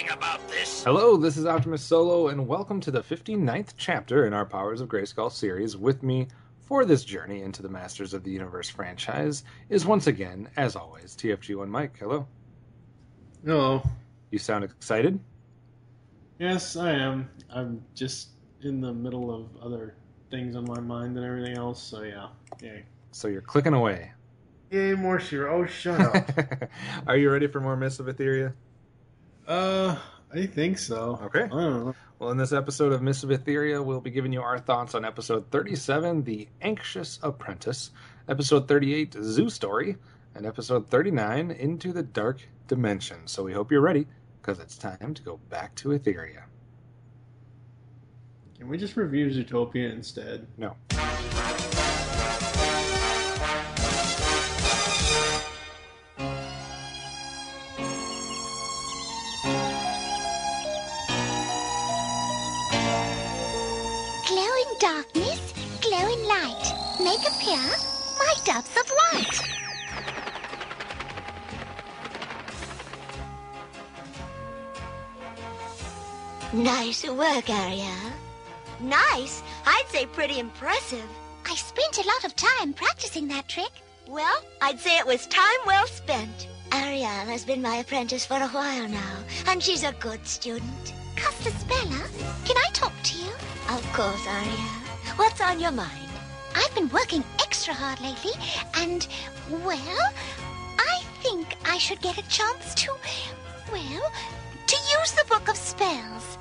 about this? Hello, this is Optimus Solo, and welcome to the 59th chapter in our Powers of Grayskull series. With me for this journey into the Masters of the Universe franchise is once again, as always, TFG1 Mike. Hello. Hello. You sound excited? Yes, I am. I'm just in the middle of other things on my mind and everything else, so yeah. Yay. So you're clicking away. Yay, more Shira. Oh, shut up. Are you ready for more Mists of Etheria? I think so. Okay. I don't know. Well, in this episode of Mists of Etheria, we'll be giving you our thoughts on episode 37, The Anxious Apprentice, episode 38, Zoo Story, and episode 39, Into the Dark Dimension. So we hope you're ready, because it's time to go back to Etheria. Can we just review Zootopia instead? No. Glowing darkness, glowing light. Make appear my doves of light. Nice work, Ariel. Nice? I'd say pretty impressive. I spent a lot of time practicing that trick. Well, I'd say it was time well spent. Ariel has been my apprentice for a while now, and she's a good student. Castaspella, can I talk to you? Of course, Ariel. What's on your mind? I've been working extra hard lately, and, well, I think I should get a chance to use the Book of Spells.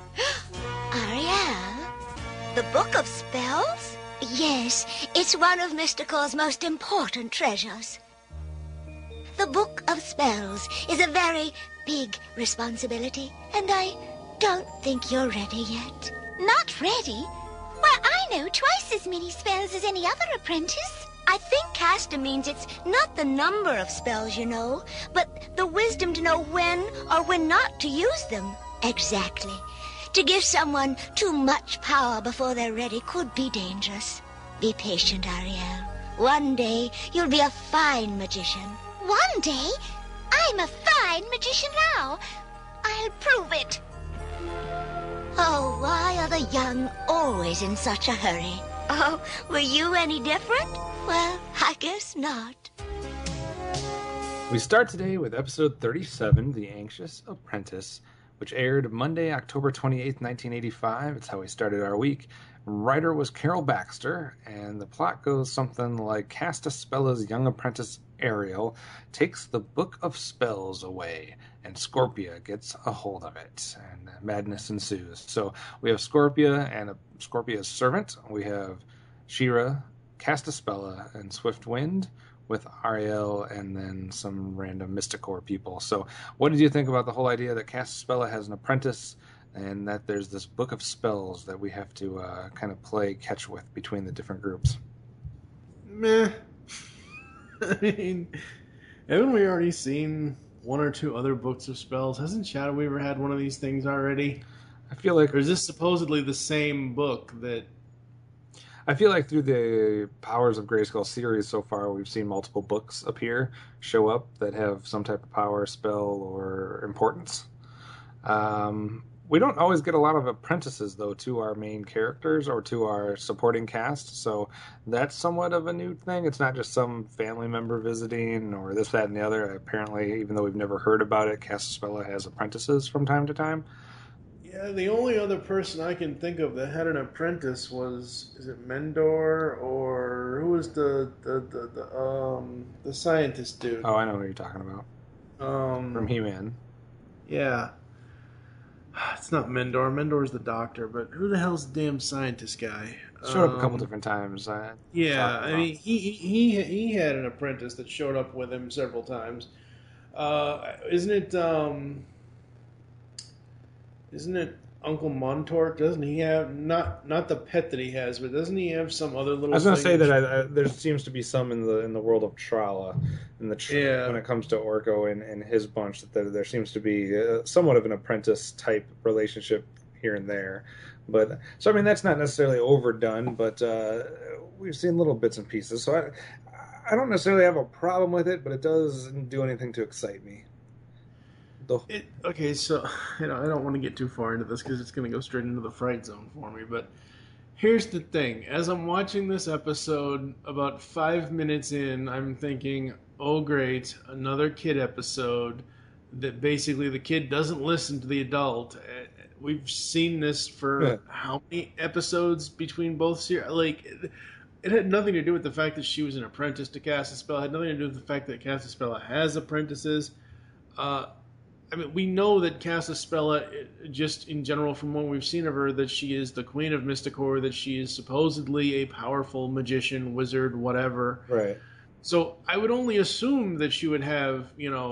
Ariel? The Book of Spells? Yes, it's one of Mystical's most important treasures. The Book of Spells is a very big responsibility, and I don't think you're ready yet. Not ready? Why, I know twice as many spells as any other apprentice. I think Casta means it's not the number of spells, you know, but the wisdom to know when or when not to use them. Exactly. To give someone too much power before they're ready could be dangerous. Be patient, Ariel. One day, you'll be a fine magician. One day? I'm a fine magician now. I'll prove it. Oh, why are the young always in such a hurry? Oh, were you any different? Well, I guess not. We start today with episode 37, The Anxious Apprentice, which aired Monday, October 28th, 1985. It's how we started our week. Writer was Carol Baxter, and the plot goes something like Castaspella's young apprentice Ariel takes the Book of Spells away, and Scorpia gets a hold of it, and madness ensues. So we have Scorpia and Scorpia's servant. We have Shira, Castaspella, and Swiftwind, with Ariel and then some random Mysticore people. So what did you think about the whole idea that Castaspella has an apprentice and that there's this Book of Spells that we have to kind of play catch with between the different groups? Meh. I mean, haven't we already seen one or two other books of spells? Hasn't Shadow Weaver had one of these things already? I feel like... Or is this supposedly the same book that... I feel like through the Powers of Grayskull series so far, we've seen multiple books show up that have some type of power, spell, or importance. We don't always get a lot of apprentices, though, to our main characters or to our supporting cast, so that's somewhat of a new thing. It's not just some family member visiting or this, that, and the other. Apparently, even though we've never heard about it, Castaspella has apprentices from time to time. Yeah, the only other person I can think of that had an apprentice was, is it Mendor, or who was the scientist dude? Oh, I know what you're talking about. From He-Man. Yeah. It's not Mendor. Mendor's the doctor, but who the hell's the damn scientist guy? Showed up a couple different times. Yeah, I mean, he had an apprentice that showed up with him several times. Isn't it Uncle Montort? Doesn't he have not the pet that he has, but doesn't he have some other little? I was going to say that there seems to be some in the world of Trala, when it comes to Orko and his bunch, that there seems to be somewhat of an apprentice type relationship here and there. But so I mean that's not necessarily overdone, but we've seen little bits and pieces. So I don't necessarily have a problem with it, but it doesn't do anything to excite me. Okay, so I don't want to get too far into this because it's going to go straight into the fright zone for me. But here's the thing: as I'm watching this episode, about 5 minutes in, I'm thinking, "Oh, great, another kid episode." That basically the kid doesn't listen to the adult. We've seen this for how many episodes between both series? Like, it had nothing to do with the fact that she was an apprentice to cast a spell. It had nothing to do with the fact that Castaspella has apprentices. I mean, we know that Castaspella, just in general from what we've seen of her, that she is the queen of Mysticor, that she is supposedly a powerful magician, wizard, whatever. Right. So I would only assume that she would have,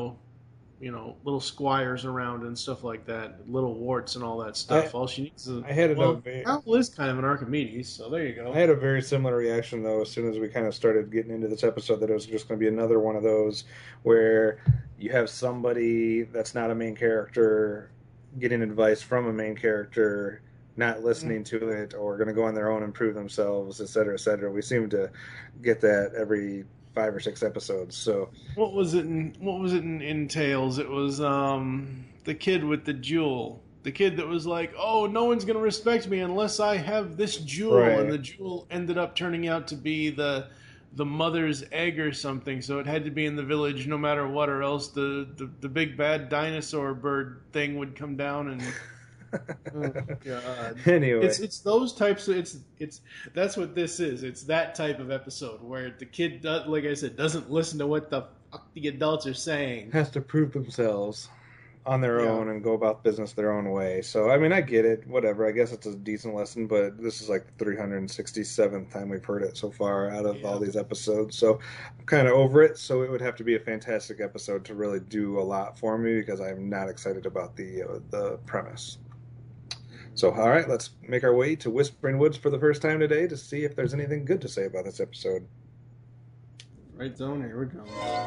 little squires around and stuff like that, little warts and all that stuff. All she needs is Cal is kind of an Archimedes, so there you go. I had a very similar reaction though as soon as we kind of started getting into this episode, that it was just going to be another one of those where you have somebody that's not a main character getting advice from a main character, not listening to it, or going to go on their own and prove themselves, et cetera, et cetera. We seem to get that every 5 or 6 episodes. So what was it in Tales? It was the kid with the jewel. The kid that was like, "Oh, no one's going to respect me unless I have this jewel," right. And the jewel ended up turning out to be the mother's egg or something. So it had to be in the village no matter what, or else the big bad dinosaur bird thing would come down and. Oh, God. Anyway, it's those types of it's that's what this is. It's that type of episode where the kid like I said, doesn't listen to what the fuck the adults are saying. Has to prove themselves on their own and go about business their own way. So I mean, I get it. Whatever. I guess it's a decent lesson, but this is like the 367th time we've heard it so far out of all these episodes. So I'm kind of over it. So it would have to be a fantastic episode to really do a lot for me, because I'm not excited about the premise. So, all right, let's make our way to Whispering Woods for the first time today to see if there's anything good to say about this episode. Right zone, here we go.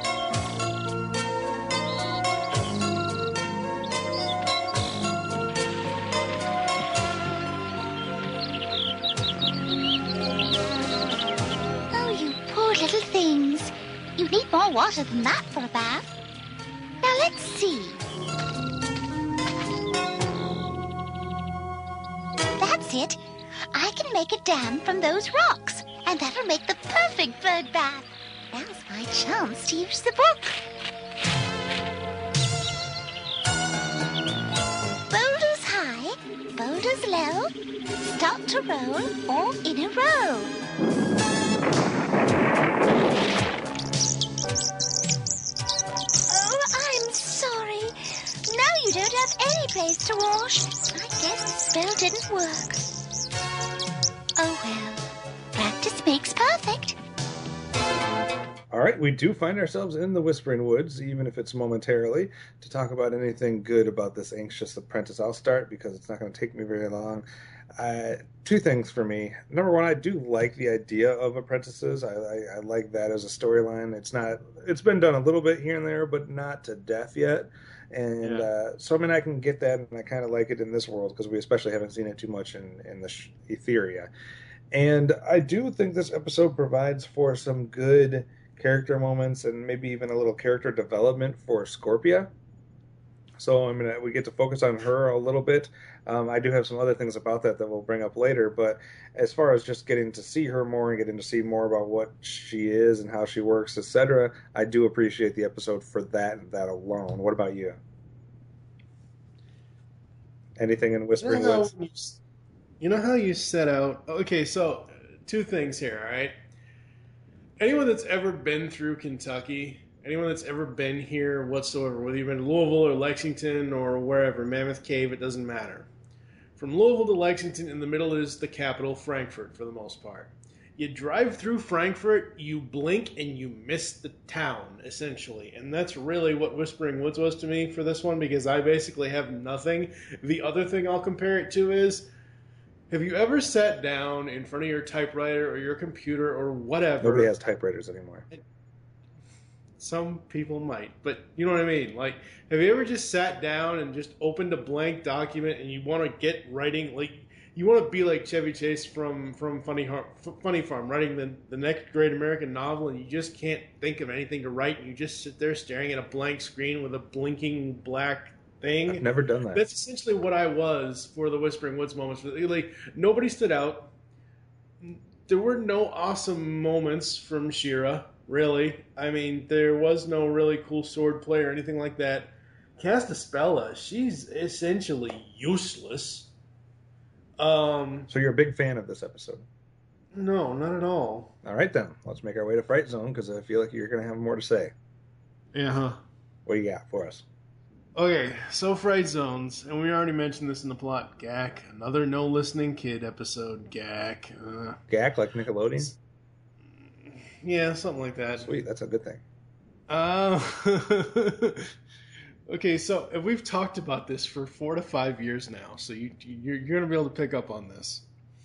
Oh, you poor little things. You need more water than that for a bath. Now, let's see. That's it. I can make a dam from those rocks, and that'll make the perfect bird bath. Now's my chance to use the book. Boulders high, boulders low, start to roll all in a row. Oh, I'm sorry. Now you don't have any place to wash. I guess the spell didn't work. Oh well, practice makes perfect. All right, we do find ourselves in the Whispering Woods, even if it's momentarily, to talk about anything good about this Anxious Apprentice. I'll start because it's not going to take me very long. 2 things for me. Number 1, I do like the idea of apprentices. I like that as a storyline. It's been done a little bit here and there, but not to death yet. And so, I mean, I can get that, and I kind of like it in this world, because we especially haven't seen it too much in the Etheria. And I do think this episode provides for some good character moments, and maybe even a little character development for Scorpia. So, I mean, we get to focus on her a little bit. I do have some other things about that we'll bring up later, but as far as just getting to see her more and getting to see more about what she is and how she works, etc., I do appreciate the episode for that and that alone. What about you? Anything in Whispering Woods? You know how you set out... Okay, so 2 things here, all right? Anyone that's ever been through Kentucky, anyone that's ever been here whatsoever, whether you've been to Louisville or Lexington or wherever, Mammoth Cave, it doesn't matter. From Louisville to Lexington, in the middle is the capital, Frankfort, for the most part. You drive through Frankfort, you blink, and you miss the town, essentially. And that's really what Whispering Woods was to me for this one, because I basically have nothing. The other thing I'll compare it to is, have you ever sat down in front of your typewriter or your computer or whatever? Nobody has typewriters anymore. Some people might, but you know what I mean? Like, have you ever just sat down and just opened a blank document and you want to get writing, like, you want to be like Chevy Chase from Funny Farm, writing the next great American novel, and you just can't think of anything to write, and you just sit there staring at a blank screen with a blinking black thing. I've never done that. That's essentially what I was for the Whispering Woods moments. Like, nobody stood out. There were no awesome moments from She-Ra, really. I mean, there was no really cool sword play or anything like that. Castaspella, she's essentially useless. So you're a big fan of this episode? No, not at all. All right, then. Let's make our way to Fright Zone, because I feel like you're going to have more to say. Yeah. What do you got for us? Okay, so Fright Zones, and we already mentioned this in the plot. Gak, another No Listening Kid episode. Gak. Gak, like Nickelodeon? Yeah, something like that. Sweet, that's a good thing. Okay, so we've talked about this for 4 to 5 years now, so you're going to be able to pick up on this.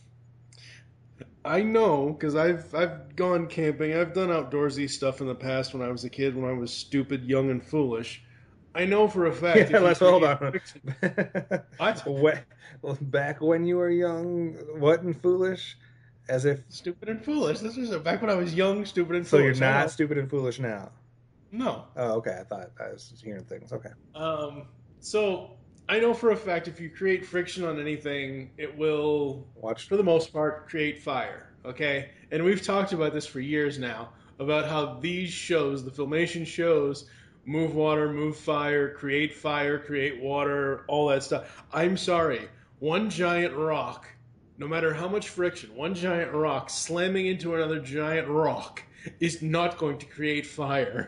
I know, because I've gone camping, I've done outdoorsy stuff in the past when I was a kid, when I was stupid, young, and foolish. I know for a fact. Yeah, let's hold on. What? Back when you were young, what, and foolish? As if... Stupid and foolish. This was back when I was young, stupid, and So foolish. you're not stupid and foolish now? No. Oh, okay. I thought I was hearing things. Okay. So I know for a fact if you create friction on anything, it will, for the most part, create fire. Okay? And we've talked about this for years now, about how these shows, the Filmation shows, move water, move fire, create water, all that stuff. I'm sorry. One giant rock, no matter how much friction, one giant rock slamming into another giant rock is not going to create fire.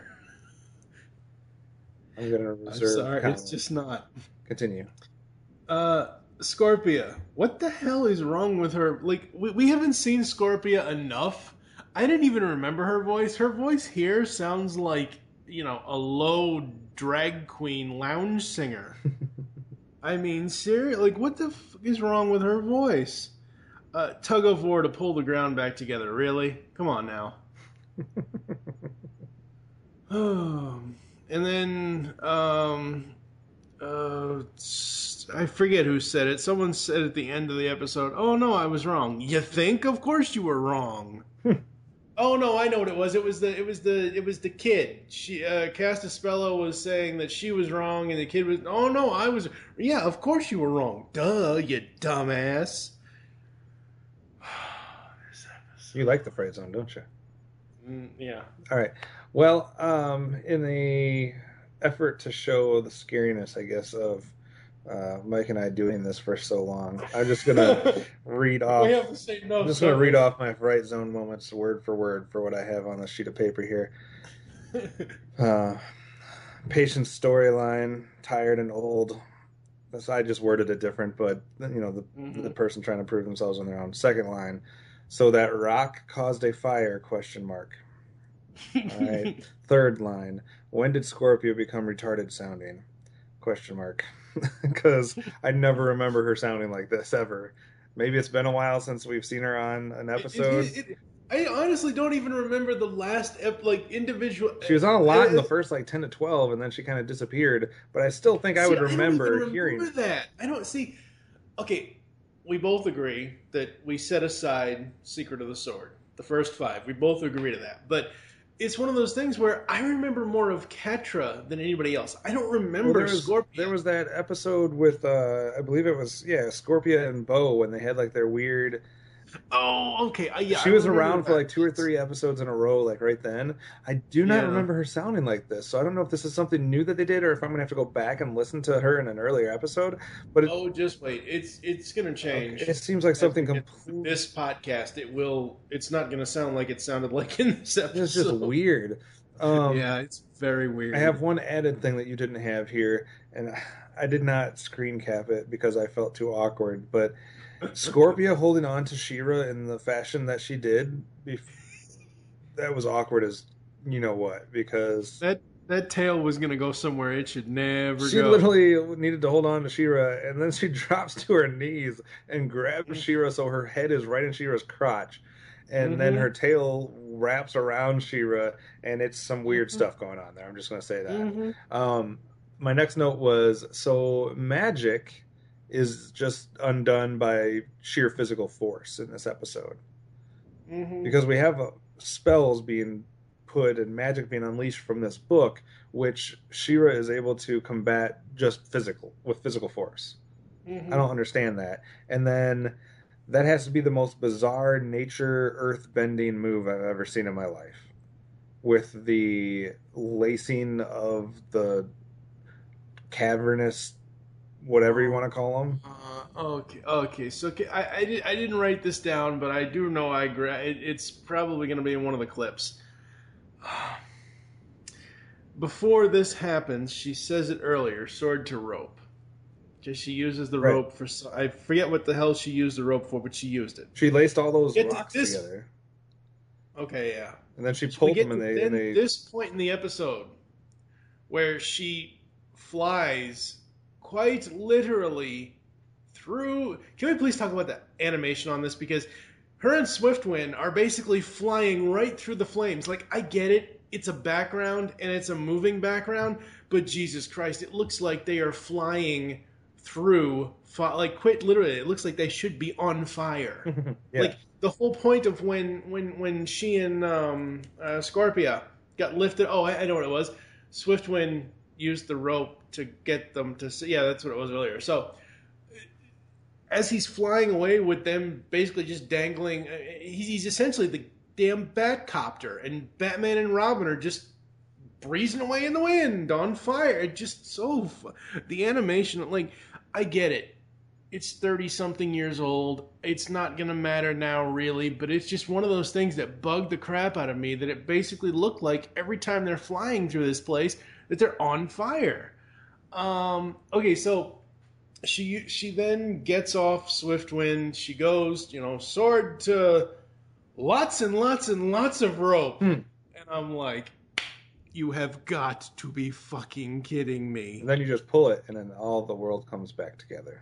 I'm going to reserve. I'm sorry, comment. it's just not. Continue. Scorpia. What the hell is wrong with her? Like, we haven't seen Scorpia enough. I didn't even remember her voice. Her voice here sounds like, you know, a low drag queen lounge singer. I mean, seriously, like, what the fuck is wrong with her voice? Tug of war to pull the ground back together, really? Come on now. And then, I forget who said it. Someone said at the end of the episode, "Oh no, I was wrong." You think? Of course you were wrong. Oh no, I know what it was. It was the kid. She Castaspella was saying that she was wrong, and the kid was. Oh no, I was. Yeah, of course you were wrong. Duh, you dumbass. You like the Fright Zone, don't you? Yeah. All right. Well, in the effort to show the scariness, I guess, of Mike and I doing this for so long, I'm just gonna read off. We have the same notes. I'm just gonna read off my Fright Zone moments word for what I have on the sheet of paper here. Patient's storyline, tired and old. I just worded it different, but you know, the person trying to prove themselves on their own. Second line. So that rock caused a fire? ? All right. Third line. When did Scorpio become retarded sounding? ? Because I never remember her sounding like this ever. Maybe it's been a while since we've seen her on an episode. I honestly don't even remember the last individual. She was on a lot in the first 10 to 12, and then she kind of disappeared. But I still think I would remember hearing that. I don't see. Okay, we both agree that we set aside Secret of the Sword, the first 5. We both agree to that. But it's one of those things where I remember more of Catra than anybody else. I don't remember Scorpio. There was that episode with, I believe it was, Scorpia and Bo, when they had their weird... Oh, okay. Yeah, she was around for 2 or 3 episodes in a row, right then. I do not remember her sounding like this, so I don't know if this is something new that they did, or if I'm going to have to go back and listen to her in an earlier episode. But just wait. It's going to change. It seems like something completely... This podcast, it's not going to sound like it sounded like in this episode. It's just weird. Yeah, it's very weird. I have one added thing that you didn't have here, and I did not screen cap it because I felt too awkward, but... Scorpia holding on to She-Ra in the fashion that she did, that was awkward as you know what, because that tail was going to go somewhere it should never go. She literally needed to hold on to She-Ra, and then she drops to her knees and grabs She-Ra so her head is right in She-Ra's crotch, and then her tail wraps around She-Ra, and it's some weird stuff going on there. I'm just going to say that. My next note was, so magic is just undone by sheer physical force in this episode. Because we have spells being output and magic being unleashed from this book, which She-Ra is able to combat just with physical force. Mm-hmm. I don't understand that. And then that has to be the most bizarre nature earth-bending move I've ever seen in my life. With the lacing of the cavernous, whatever you want to call them. Okay. So I didn't write this down, but I do know I agree. It's probably going to be in one of the clips. Before this happens, she says it earlier, sword to rope. Because she uses the rope for... I forget what the hell she used the rope for, but she used it. She laced all those rocks together. Okay, yeah. And then she pulled them and they... This point in the episode where she flies quite literally through... Can we please talk about the animation on this? Because her and Swiftwind are basically flying right through the flames. Like, I get it. It's a background and it's a moving background. But Jesus Christ, it looks like they are flying through... Like, quite literally, it looks like they should be on fire. Yeah. Like, the whole point of when she and Scorpia got lifted... Oh, I know what it was. Swiftwind used the rope to get them to... Yeah, that's what it was earlier. So... as he's flying away with them basically just dangling, he's essentially the damn Batcopter, and Batman and Robin are just breezing away in the wind on fire. It just so... The animation, like, I get it. It's 30-something years old. It's not going to matter now, really, but it's just one of those things that bugged the crap out of me, that it basically looked like every time they're flying through this place that they're on fire. Okay, so... She then gets off Swiftwind. She goes, sword to lots and lots and lots of rope. And I'm like, you have got to be fucking kidding me. And then you just pull it, and then all the world comes back together.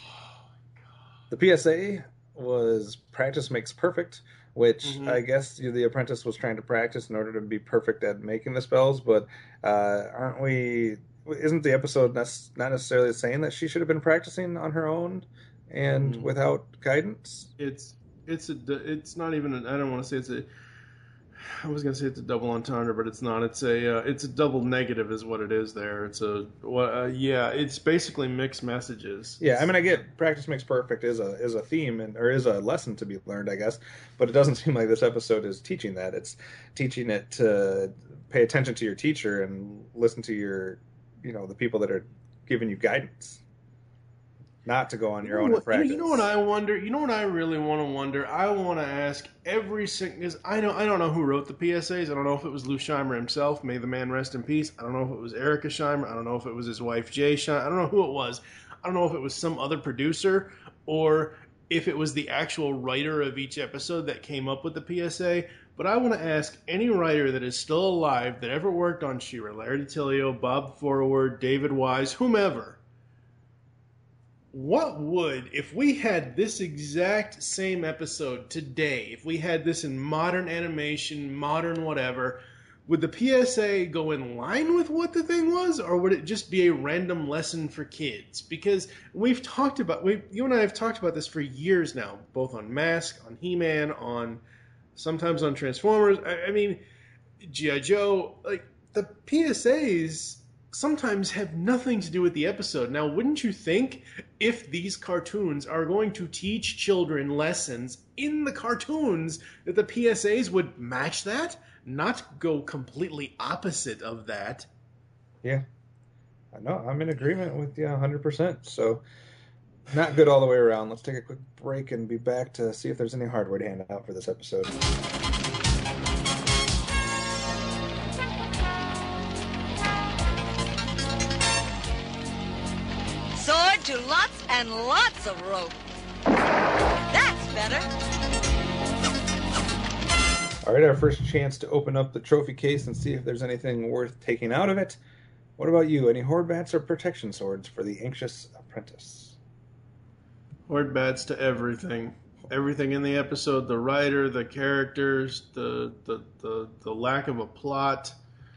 The PSA was practice makes perfect, which I guess the apprentice was trying to practice in order to be perfect at making the spells, but aren't we... Isn't the episode not necessarily saying that she should have been practicing on her own and without guidance? It's not even I don't want to say it's a... I was gonna say it's a double entendre, but it's not. It's a double negative, is what it is. There, it's it's basically mixed messages. Yeah, I mean, I get practice makes perfect is a theme or is a lesson to be learned, I guess, but it doesn't seem like this episode is teaching that. It's teaching it to pay attention to your teacher and listen to your, the people that are giving you guidance. Not to go on your own and practice. You know what I wonder? You know what I really want to wonder? I want to ask every single... I don't know who wrote the PSAs. I don't know if it was Lou Scheimer himself. May the man rest in peace. I don't know if it was Erica Scheimer. I don't know if it was his wife, Jay Scheimer. I don't know who it was. I don't know if it was some other producer or if it was the actual writer of each episode that came up with the PSA. But I want to ask any writer that is still alive that ever worked on She-Ra, Larry DiTillio, Bob Forward, David Wise, whomever... What would, if we had this exact same episode today, if we had this in modern animation, modern whatever, would the PSA go in line with what the thing was, or would it just be a random lesson for kids? Because you and I have talked about this for years now, both on Mask, on He-Man, sometimes on Transformers. I mean, G.I. Joe, like, the PSAs sometimes have nothing to do with the episode. Now, wouldn't you think if these cartoons are going to teach children lessons in the cartoons that the PSAs would match that? Not go completely opposite of that. Yeah. I know. I'm in agreement with you 100%. So, not good all the way around. Let's take a quick break and be back to see if there's any hardware to hand out for this episode. To lots and lots of rope. That's better. All right, our first chance to open up the trophy case and see if there's anything worth taking out of it. What about you? Any horde bats or protection swords for the anxious apprentice? Horde bats to everything. Everything in the episode, the writer, the characters, the lack of a plot.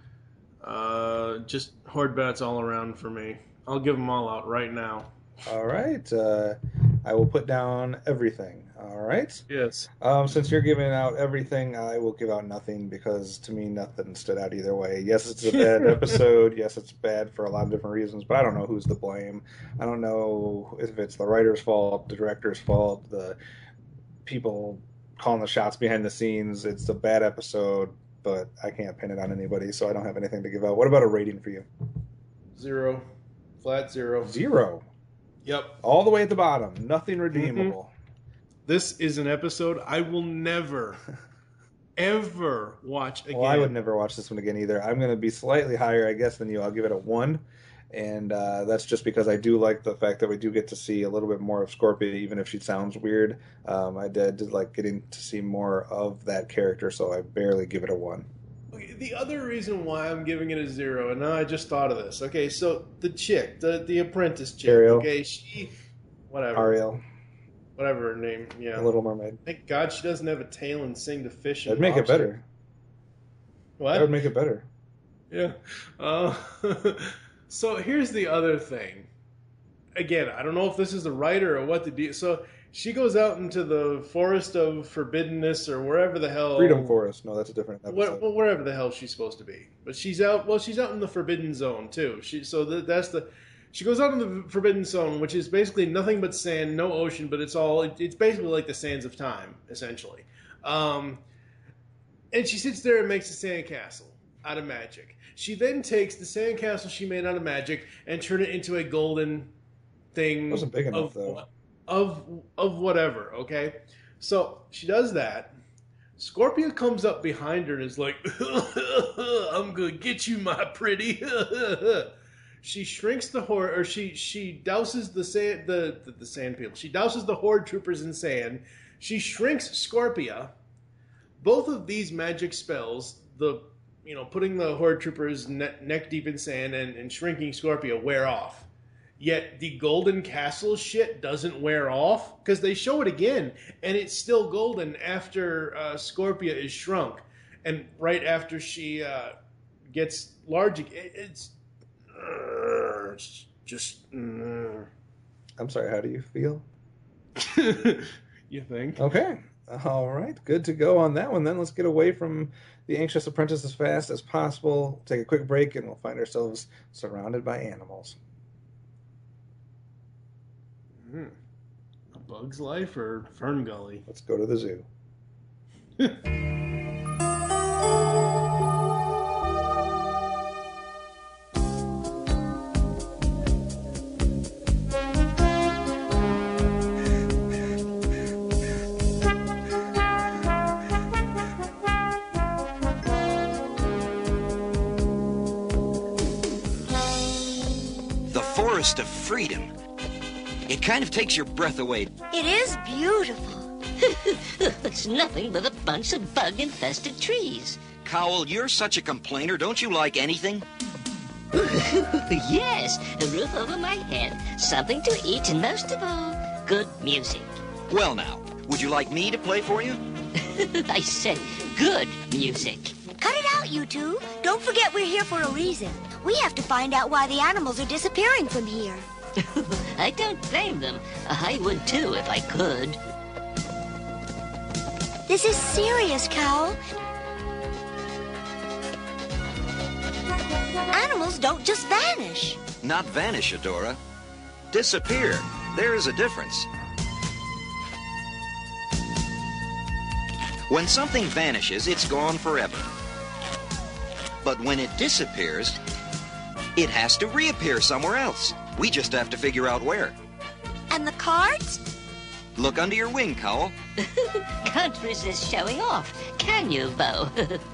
Just horde bats all around for me. I'll give them all out right now. All right. I will put down everything. All right? Yes. Since you're giving out everything, I will give out nothing because to me nothing stood out either way. Yes, it's a bad episode. Yes, it's bad for a lot of different reasons, but I don't know who's to blame. I don't know if it's the writer's fault, the director's fault, the people calling the shots behind the scenes. It's a bad episode, but I can't pin it on anybody, so I don't have anything to give out. What about a rating for you? 0. Flat 0. 0. Yep. All the way at the bottom. Nothing redeemable. This is an episode I will never, ever watch again. Well, I would never watch this one again either. I'm going to be slightly higher, I guess, than you. I'll give it a 1. And that's just because I do like the fact that we do get to see a little bit more of Scorpia, even if she sounds weird. I did like getting to see more of that character, so I barely give it a 1. Okay, the other reason why I'm giving it a 0, and now I just thought of this. Okay, so the chick, the apprentice chick. Ariel. Okay, she, whatever. Ariel. Whatever her name, yeah. Little Mermaid. Thank God she doesn't have a tail and sing to fish. That'd make it better. What? That would make it better. Yeah. So here's the other thing. Again, I don't know if this is the writer or what the deal. So she goes out into the forest of forbiddenness or wherever the hell. Freedom Forest. No, that's a different episode. Wherever the hell she's supposed to be. But she's out. Well, she's out in the Forbidden Zone too. She goes out in the Forbidden Zone, which is basically nothing but sand, no ocean, but it's basically like the sands of time, essentially. And she sits there and makes a sandcastle out of magic. She then takes the sandcastle she made out of magic and turn it into a golden thing. It wasn't big enough, though. Of whatever, okay? So she does that. Scorpia comes up behind her and is like, I'm going to get you, my pretty. She shrinks the horde, or she douses the sand people. She douses the horde troopers in sand. She shrinks Scorpia. Both of these magic spells, putting the horde troopers neck deep in sand and shrinking Scorpia, wear off. Yet the golden castle shit doesn't wear off because they show it again, and it's still golden after Scorpia is shrunk, and right after she gets large. It's just. I'm sorry, how do you feel? You think? Okay. All right. Good to go on that one then. Let's get away from The Anxious Apprentice as fast as possible. Take a quick break and we'll find ourselves surrounded by animals. A Bug's Life or Fern Gully? Let's go to the zoo. Of freedom. It kind of takes your breath away. It is beautiful. It's nothing but a bunch of bug-infested trees. Cowell, you're such a complainer. Don't you like anything? Yes, a roof over my head, something to eat, and most of all, good music. Well now, would you like me to play for you? I said good music. Cut it out, you two. Don't forget we're here for a reason. We have to find out why the animals are disappearing from here. I don't blame them. I would too if I could. This is serious, Cowell. Animals don't just vanish. Not vanish, Adora. Disappear. There is a difference. When something vanishes, it's gone forever. But when it disappears, it has to reappear somewhere else. We just have to figure out where. And the cards? Look under your wing, Cowell. Can't resist showing off, can you, Bo?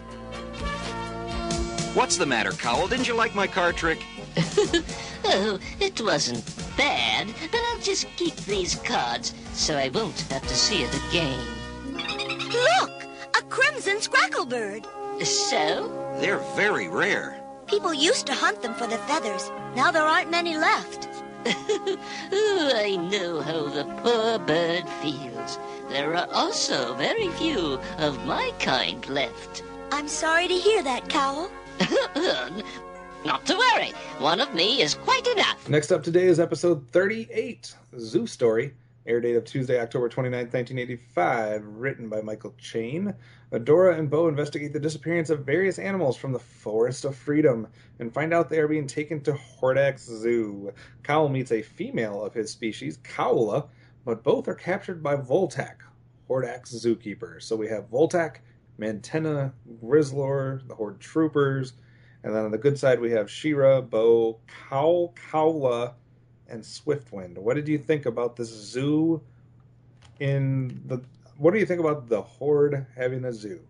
What's the matter, Cowell? Didn't you like my card trick? Oh, it wasn't bad, but I'll just keep these cards so I won't have to see it again. Look! A crimson scracklebird. So? They're very rare. People used to hunt them for their feathers. Now there aren't many left. Oh, I know how the poor bird feels. There are also very few of my kind left. I'm sorry to hear that, Cowell. Not to worry. One of me is quite enough. Next up today is episode 38, Zoo Story, Air date of Tuesday, October 29th, 1985. Written by Michael Chain. Adora and Bo investigate the disappearance of various animals from the Forest of Freedom and find out they are being taken to Hordax Zoo. Cowl meets a female of his species, Cowla, but both are captured by Voltak, Hordax zookeeper. So we have Voltak, Mantenna, Grizzlor, the Horde troopers, and then on the good side we have She-Ra, Bo, Cowla, and Swiftwind. What did you think about this zoo what do you think about the Horde having a zoo?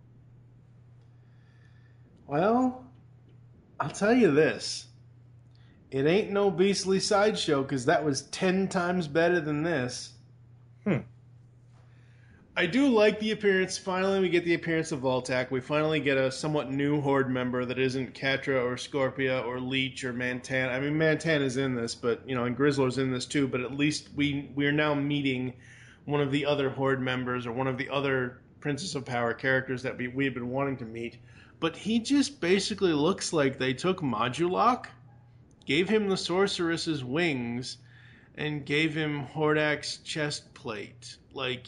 Well, I'll tell you this. It ain't no beastly sideshow, because that was 10 times better than this. I do like the appearance. Finally, we get the appearance of Voltak. We finally get a somewhat new Horde member that isn't Catra or Scorpia or Leech or Mantan. I mean, Mantan is in this, but and Grizzlor's in this too. But at least we're now meeting one of the other Horde members or one of the other Princess of Power characters that we had been wanting to meet. But he just basically looks like they took Modulok, gave him the Sorceress's wings, and gave him Hordak's chest plate. Like,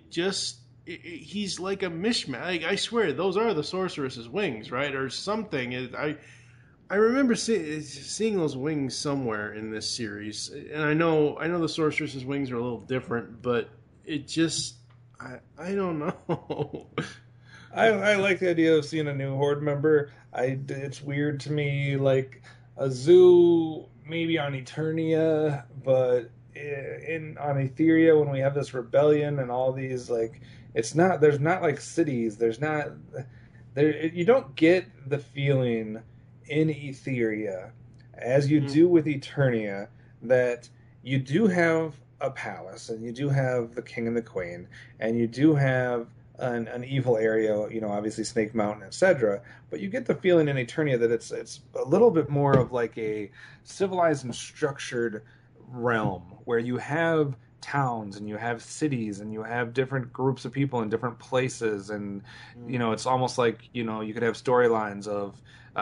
he's like a mishmash. Like, I swear, those are the Sorceress's wings, right? Or something. I remember seeing those wings somewhere in this series. And I know the Sorceress's wings are a little different, but it just, I don't know. I like the idea of seeing a new Horde member. It's weird to me, like a zoo maybe on Eternia, but on Etheria when we have this rebellion and all these, like, there's not like cities, you don't get the feeling in Etheria as you do with Eternia that you do have a palace and you do have the king and the queen and you do have an evil area, obviously Snake Mountain, etc. But you get the feeling in Eternia that it's a little bit more of like a civilized and structured realm where you have towns and you have cities and you have different groups of people in different places, and it's almost like you could have storylines of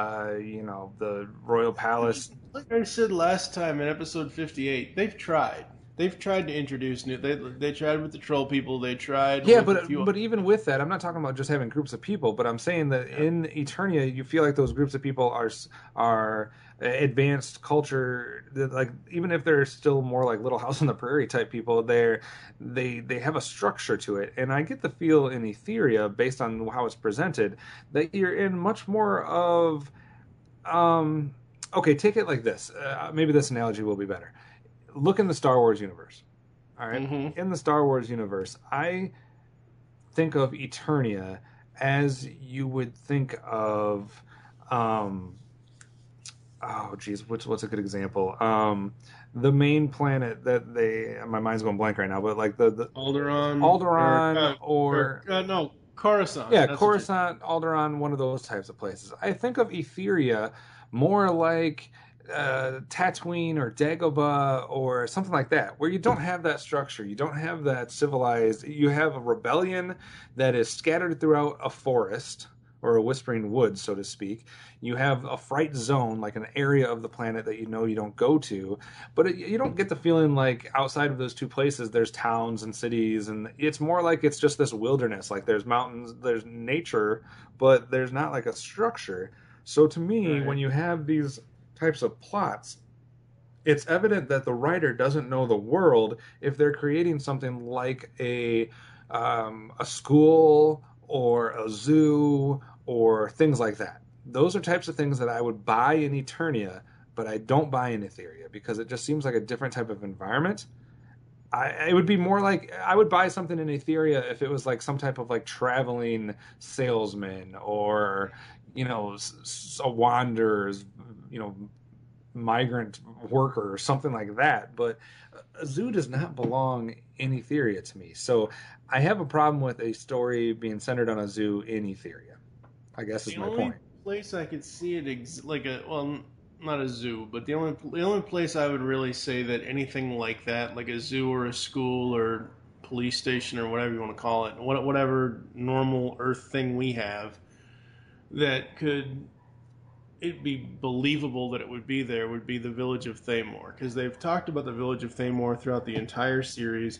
the royal palace. Like I said last time in episode 58, they've tried to introduce new. They tried with the troll people. They tried. Yeah, but even with that, I'm not talking about just having groups of people. But I'm saying that in Eternia, you feel like those groups of people are advanced culture. Like, even if they're still more like Little House on the Prairie type people, they have a structure to it. And I get the feel in Etheria, based on how it's presented, that you're in much more of. Okay, take it like this. Maybe this analogy will be better. Look in the Star Wars universe. All right. Mm-hmm. In the Star Wars universe, I think of Eternia as you would think of, what's a good example? The main planet that my mind's going blank right now, but like the Alderaan, no, Coruscant. Yeah, Coruscant, Alderaan, one of those types of places. I think of Etheria more like Tatooine or Dagobah or something like that, where you don't have that structure, you don't have that civilized. You have a rebellion that is scattered throughout a forest or a whispering woods, so to speak. You have a fright zone, like an area of the planet that you don't go to, but you don't get the feeling like outside of those two places there's towns and cities, and it's more like it's just this wilderness. Like, there's mountains, there's nature, but there's not like a structure. So to me, when you have these types of plots, it's evident that the writer doesn't know the world if they're creating something like a school or a zoo or things like that. Those are types of things that I would buy in Eternia, but I don't buy in Etheria because it just seems like a different type of environment. It would be more like I would buy something in Etheria if it was like some type of like traveling salesman or a wanderer's, migrant worker or something like that. But a zoo does not belong in Etheria to me. So I have a problem with a story being centered on a zoo in Etheria, I guess is my point. The only place I could see it not a zoo, but the only place I would really say that anything like that, like a zoo or a school or police station or whatever you want to call it, whatever normal Earth thing we have, that could it be believable that it would be there, would be the village of Thamor, because they've talked about the village of Thamor throughout the entire series,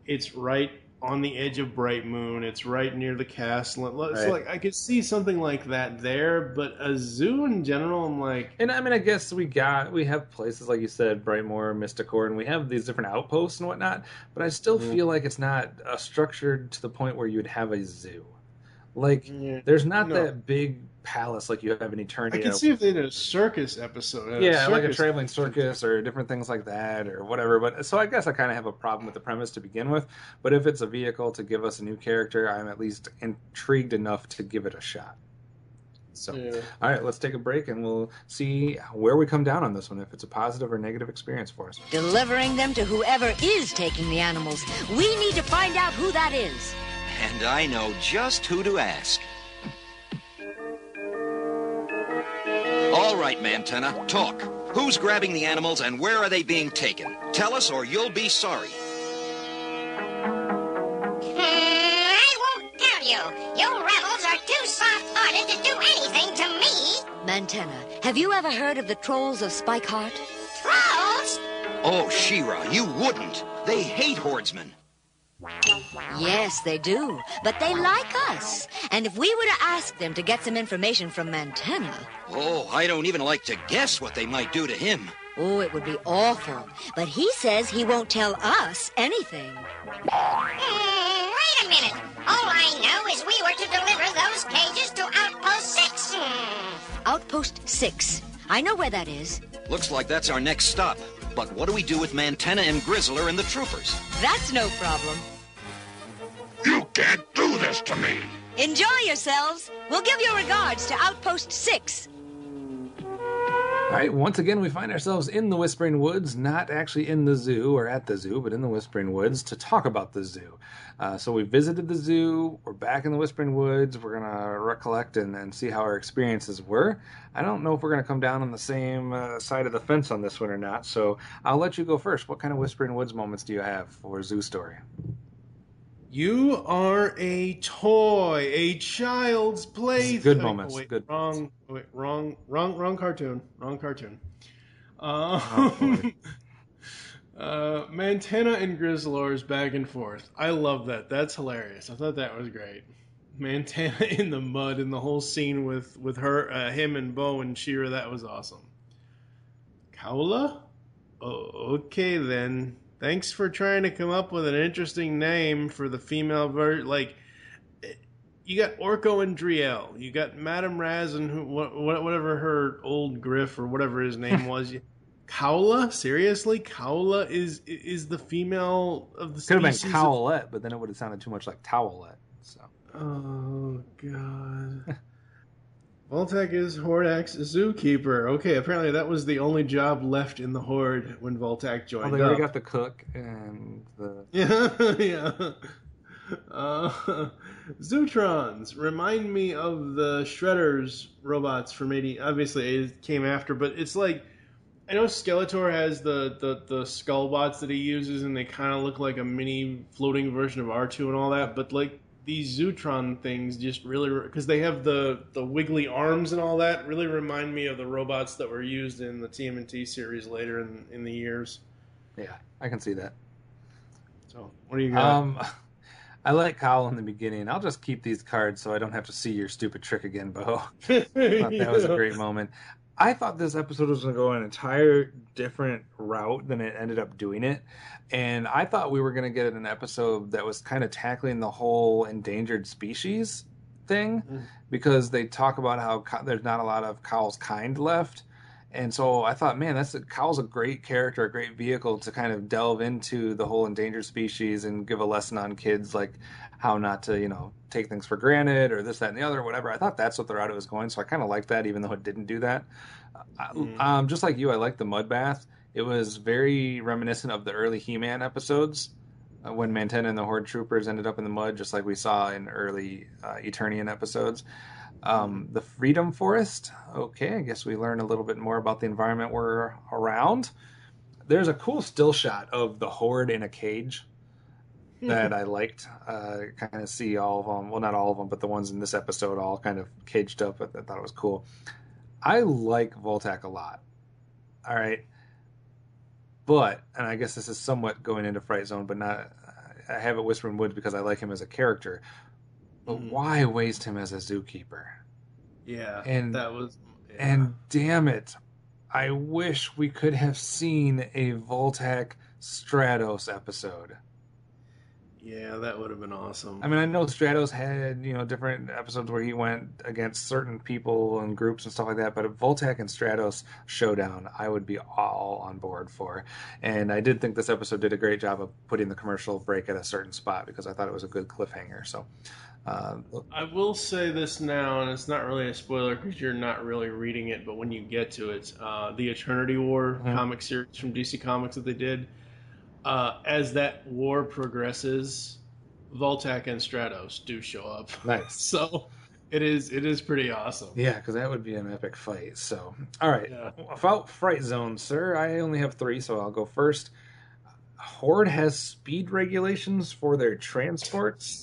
It's right on the edge of Bright Moon. It's right near the castle. It's Right. like I could see something like that there, but a zoo in general, I'm like, And I mean, I guess we have places like you said, Brightmoor, Mysticor, and we have these different outposts and whatnot. But I still feel like it's not structured to the point where you'd have a zoo. Like, there's not that big palace like you have in Eternia. I could see if they did a circus episode. Yeah, like a traveling circus or different things like that or whatever. But so I guess I kind of have a problem with the premise to begin with. But if it's a vehicle to give us a new character, I'm at least intrigued enough to give it a shot. So, all right, let's take a break and we'll see where we come down on this one, if it's a positive or negative experience for us. Delivering them to whoever is taking the animals. We need to find out who that is. And I know just who to ask. All right, Mantenna, talk. Who's grabbing the animals and where are they being taken? Tell us or you'll be sorry. I won't tell you. You rebels are too soft-hearted to do anything to me. Mantenna, have you ever heard of the Trolls of Spikeheart? Trolls? Oh, She-Ra, you wouldn't. They hate hordsmen. Yes, they do. But they like us. And if we were to ask them to get some information from Mantenna... Oh, I don't even like to guess what they might do to him. Oh, it would be awful. But he says he won't tell us anything. Wait a minute. All I know is we were to deliver those cages to Outpost 6. Outpost 6. I know where that is. Looks like that's our next stop. But what do we do with Mantenna and Grizzler and the troopers? That's no problem. You can't do this to me! Enjoy yourselves. We'll give your regards to Outpost 6. All right, once again, we find ourselves in the Whispering Woods, not actually in the zoo or at the zoo, but in the Whispering Woods to talk about the zoo. So we visited the zoo, we're back in the Whispering Woods, we're going to recollect and see how our experiences were. I don't know if we're going to come down on the same side of the fence on this one or not, so I'll let you go first. What kind of Whispering Woods moments do you have for Zoo Story? you are a toy, a child's plaything. Good moments. Wait, Good. wrong cartoon. Wrong cartoon. Mantenna and Grizzlor's back and forth. I love that. That's hilarious. I thought that was great. Mantenna in the mud and the whole scene with her, him and Bo and She-Ra. That was awesome. Kaula? Oh, okay then. Thanks for trying to come up with an interesting name for the female version. Like, you got Orko and Driel. You got Madame Raz and whatever her old Griff or whatever his name was. Kaula? Seriously? Kaula is the female of the Could have species? been Cowlette, but then it would have sounded too much like Towelette. So. Oh, God. Voltec is Hordak's zookeeper. Okay, apparently that was the only job left in the Horde when Voltec joined They already up. got the cook and the... Yeah. Zootrons remind me of the Shredder's robots from 80. Obviously, it came after, but it's like, I know Skeletor has the skull bots that he uses, and they kind of look like a mini floating version of R2 and all that, but like these Zootron things just really, because they have the wiggly arms and all that, really remind me of the robots that were used in the TMNT series later in the years. Yeah, I can see that. So, what do you got? I like Kyle in the beginning. I'll just keep these cards so I don't have to see your stupid trick again, Bo. I thought that was a great moment. I thought this episode was going to go an entire different route than it ended up doing it. And I thought we were going to get an episode that was kind of tackling the whole endangered species thing, because they talk about how there's not a lot of Cowl's kind left. And so I thought, man, Cowl's a great character, a great vehicle to kind of delve into the whole endangered species and give a lesson on kids, like how not to, take things for granted or this, that, and the other, or whatever. I thought that's what the route it was going. So I kind of liked that, even though it didn't do that. Just like you, I liked the mud bath. It was very reminiscent of the early He-Man episodes when Mantenna and the Horde Troopers ended up in the mud, just like we saw in early Eternian episodes. The Freedom Forest. Okay, I guess we learn a little bit more about the environment we're around. There's a cool still shot of the Horde in a cage that I liked. Kind of see all of them. Well, not all of them, but the ones in this episode all kind of caged up. I thought it was cool. I like Voltec a lot. All right. But, and I guess this is somewhat going into Fright Zone, but not, have it Whispering Woods because I like him as a character. But why waste him as a zookeeper? Yeah, and that was... Yeah. And damn it, I wish we could have seen a Voltak Stratos episode. Yeah, that would have been awesome. I mean, I know Stratos had, different episodes where he went against certain people and groups and stuff like that, but a Voltak and Stratos showdown, I would be all on board for. And I did think this episode did a great job of putting the commercial break at a certain spot because I thought it was a good cliffhanger. So, I will say this now, and it's not really a spoiler because you're not really reading it, but when you get to it, the Eternity War comic series from DC Comics that they did, as that war progresses, Voltak and Stratos do show up. Nice. So it is pretty awesome. Yeah, because that would be an epic fight. So, all right. Yeah. About Fright Zone, sir, I only have 3, so I'll go first. Horde has speed regulations for their transports.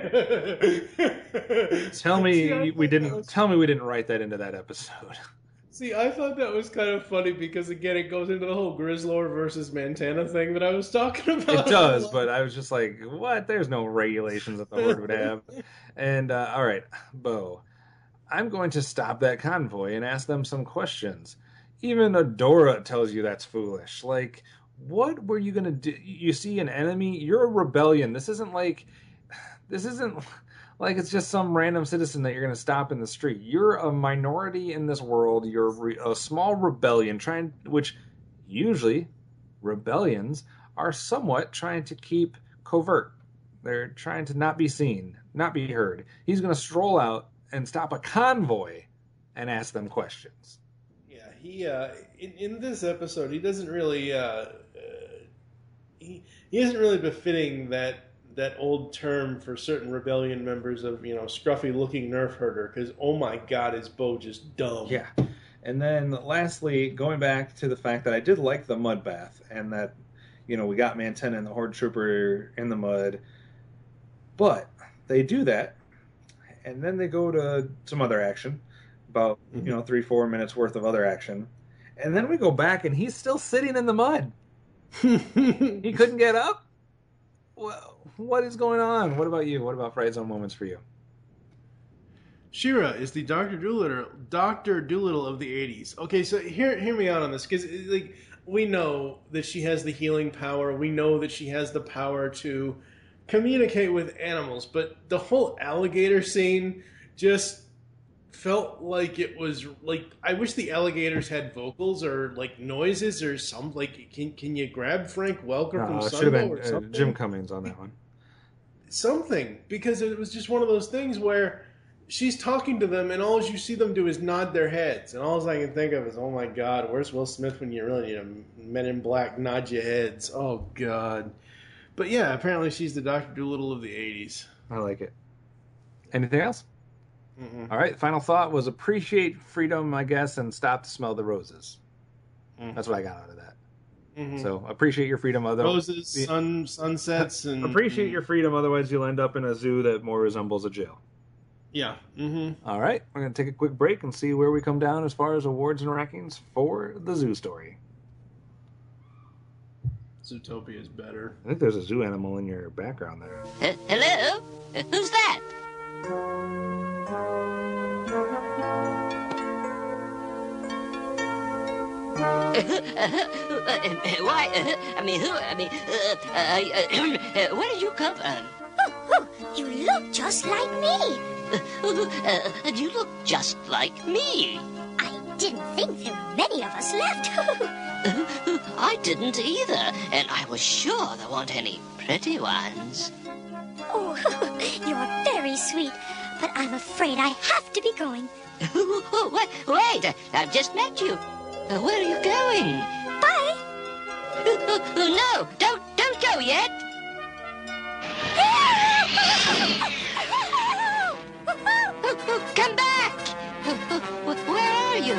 Tell me we didn't write that into that episode. See, I thought that was kind of funny because, again, it goes into the whole Grizzlord versus Montana thing that I was talking about. It does, but I was just like, what? There's no regulations that the Horde would have. And, all right, Bo, I'm going to stop that convoy and ask them some questions. Even Adora tells you that's foolish. Like, what were you going to do? You see an enemy, you're a rebellion. This isn't like it's just some random citizen that you're going to stop in the street. You're a minority in this world. You're a small rebellion, which usually rebellions are somewhat trying to keep covert. They're trying to not be seen, not be heard. He's going to stroll out and stop a convoy and ask them questions. Yeah, he in this episode, he doesn't really he isn't really befitting that old term for certain rebellion members of, scruffy looking nerf herder, because oh my god, is Bo just dumb. Yeah. And then lastly, going back to the fact that I did like the mud bath and that, we got Mantenna and the Horde Trooper in the mud, but they do that and then they go to some other action, about 3-4 minutes worth of other action, and then we go back and he's still sitting in the mud. He couldn't get up. Well, what is going on? What about you? What about Fright Zone moments for you? She-Ra is the Dr. Doolittle of the 80s. Okay, so hear me out on this, because we know that she has the healing power. We know that she has the power to communicate with animals, but the whole alligator scene just felt like it was like, I wish the alligators had vocals or like noises or some, like, can you grab Frank Welker from Sunbow or something? Jim Cummings on that one. Something, because it was just one of those things where she's talking to them and all you see them do is nod their heads, and all I can think of is, oh my god, where's Will Smith when you really need a Men in Black nod your heads? Oh god. But yeah, apparently she's the Dr. Doolittle of the 80s. I like it. Anything else? Mm-mm. All right, final thought was appreciate freedom, I guess, and stop to smell the roses. That's what I got out of that. Mm-hmm. So appreciate your freedom. Roses, sunsets, and... Appreciate your freedom, otherwise you'll end up in a zoo that more resembles a jail. Yeah. Mm-hmm. All right, we're going to take a quick break and see where we come down as far as awards and rankings for the zoo story. Zootopia is better. I think there's a zoo animal in your background there. Hello? Who's that? Why? Where did you come from? You look just like me. You look just like me. I didn't think there were many of us left. I didn't either, and I was sure there weren't any pretty ones. Oh, you're very sweet, but I'm afraid I have to be going. Wait, I've just met you. Where are you going? Bye. No, don't go yet. Come back. Where are you?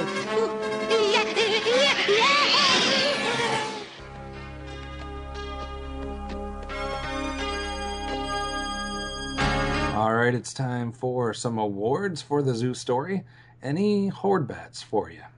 All right, it's time for some awards for the zoo story. Any Horde bats for you?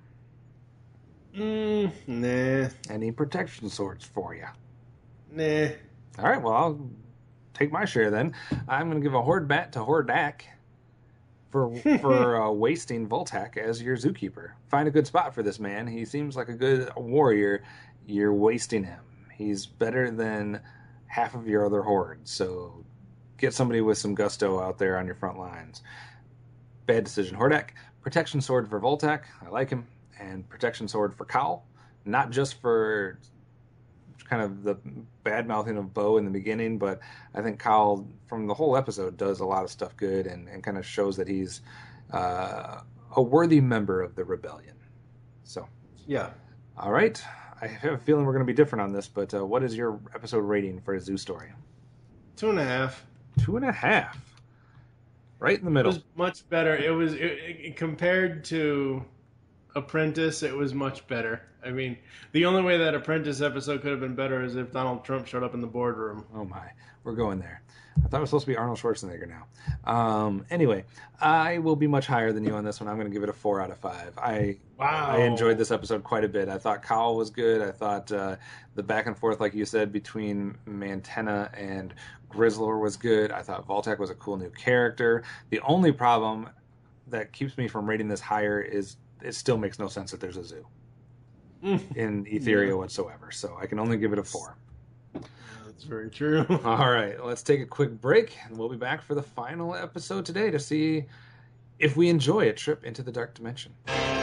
Nah. Any protection swords for you? Nah. All right, well, I'll take my share then. I'm going to give a horde bat to Hordak for wasting Voltak as your zookeeper. Find a good spot for this man. He seems like a good warrior. You're wasting him. He's better than half of your other hordes, so get somebody with some gusto out there on your front lines. Bad decision, Hordak. Protection sword for Voltak. I like him. And protection sword for Kyle. Not just for kind of the bad-mouthing of Bo in the beginning, but I think Kyle, from the whole episode, does a lot of stuff good and kind of shows that he's a worthy member of the rebellion. So, yeah. All right. I have a feeling we're going to be different on this, but what is your episode rating for a zoo story? 2.5. 2.5. Right in the middle. It was much better. It compared to Apprentice, it was much better. I mean, the only way that Apprentice episode could have been better is if Donald Trump showed up in the boardroom. Oh my, we're going there. I thought it was supposed to be Arnold Schwarzenegger now. Anyway, I will be much higher than you on this one. I'm going to give it a 4 out of 5. I enjoyed this episode quite a bit. I thought Kyle was good. I thought the back and forth, like you said, between Mantenna and Grizzlor was good. I thought Voltak was a cool new character. The only problem that keeps me from rating this higher is it still makes no sense that there's a zoo in Etheria whatsoever. So I can only give it a 4. That's very true. All right, let's take a quick break, and we'll be back for the final episode today to see if we enjoy a trip into the dark dimension.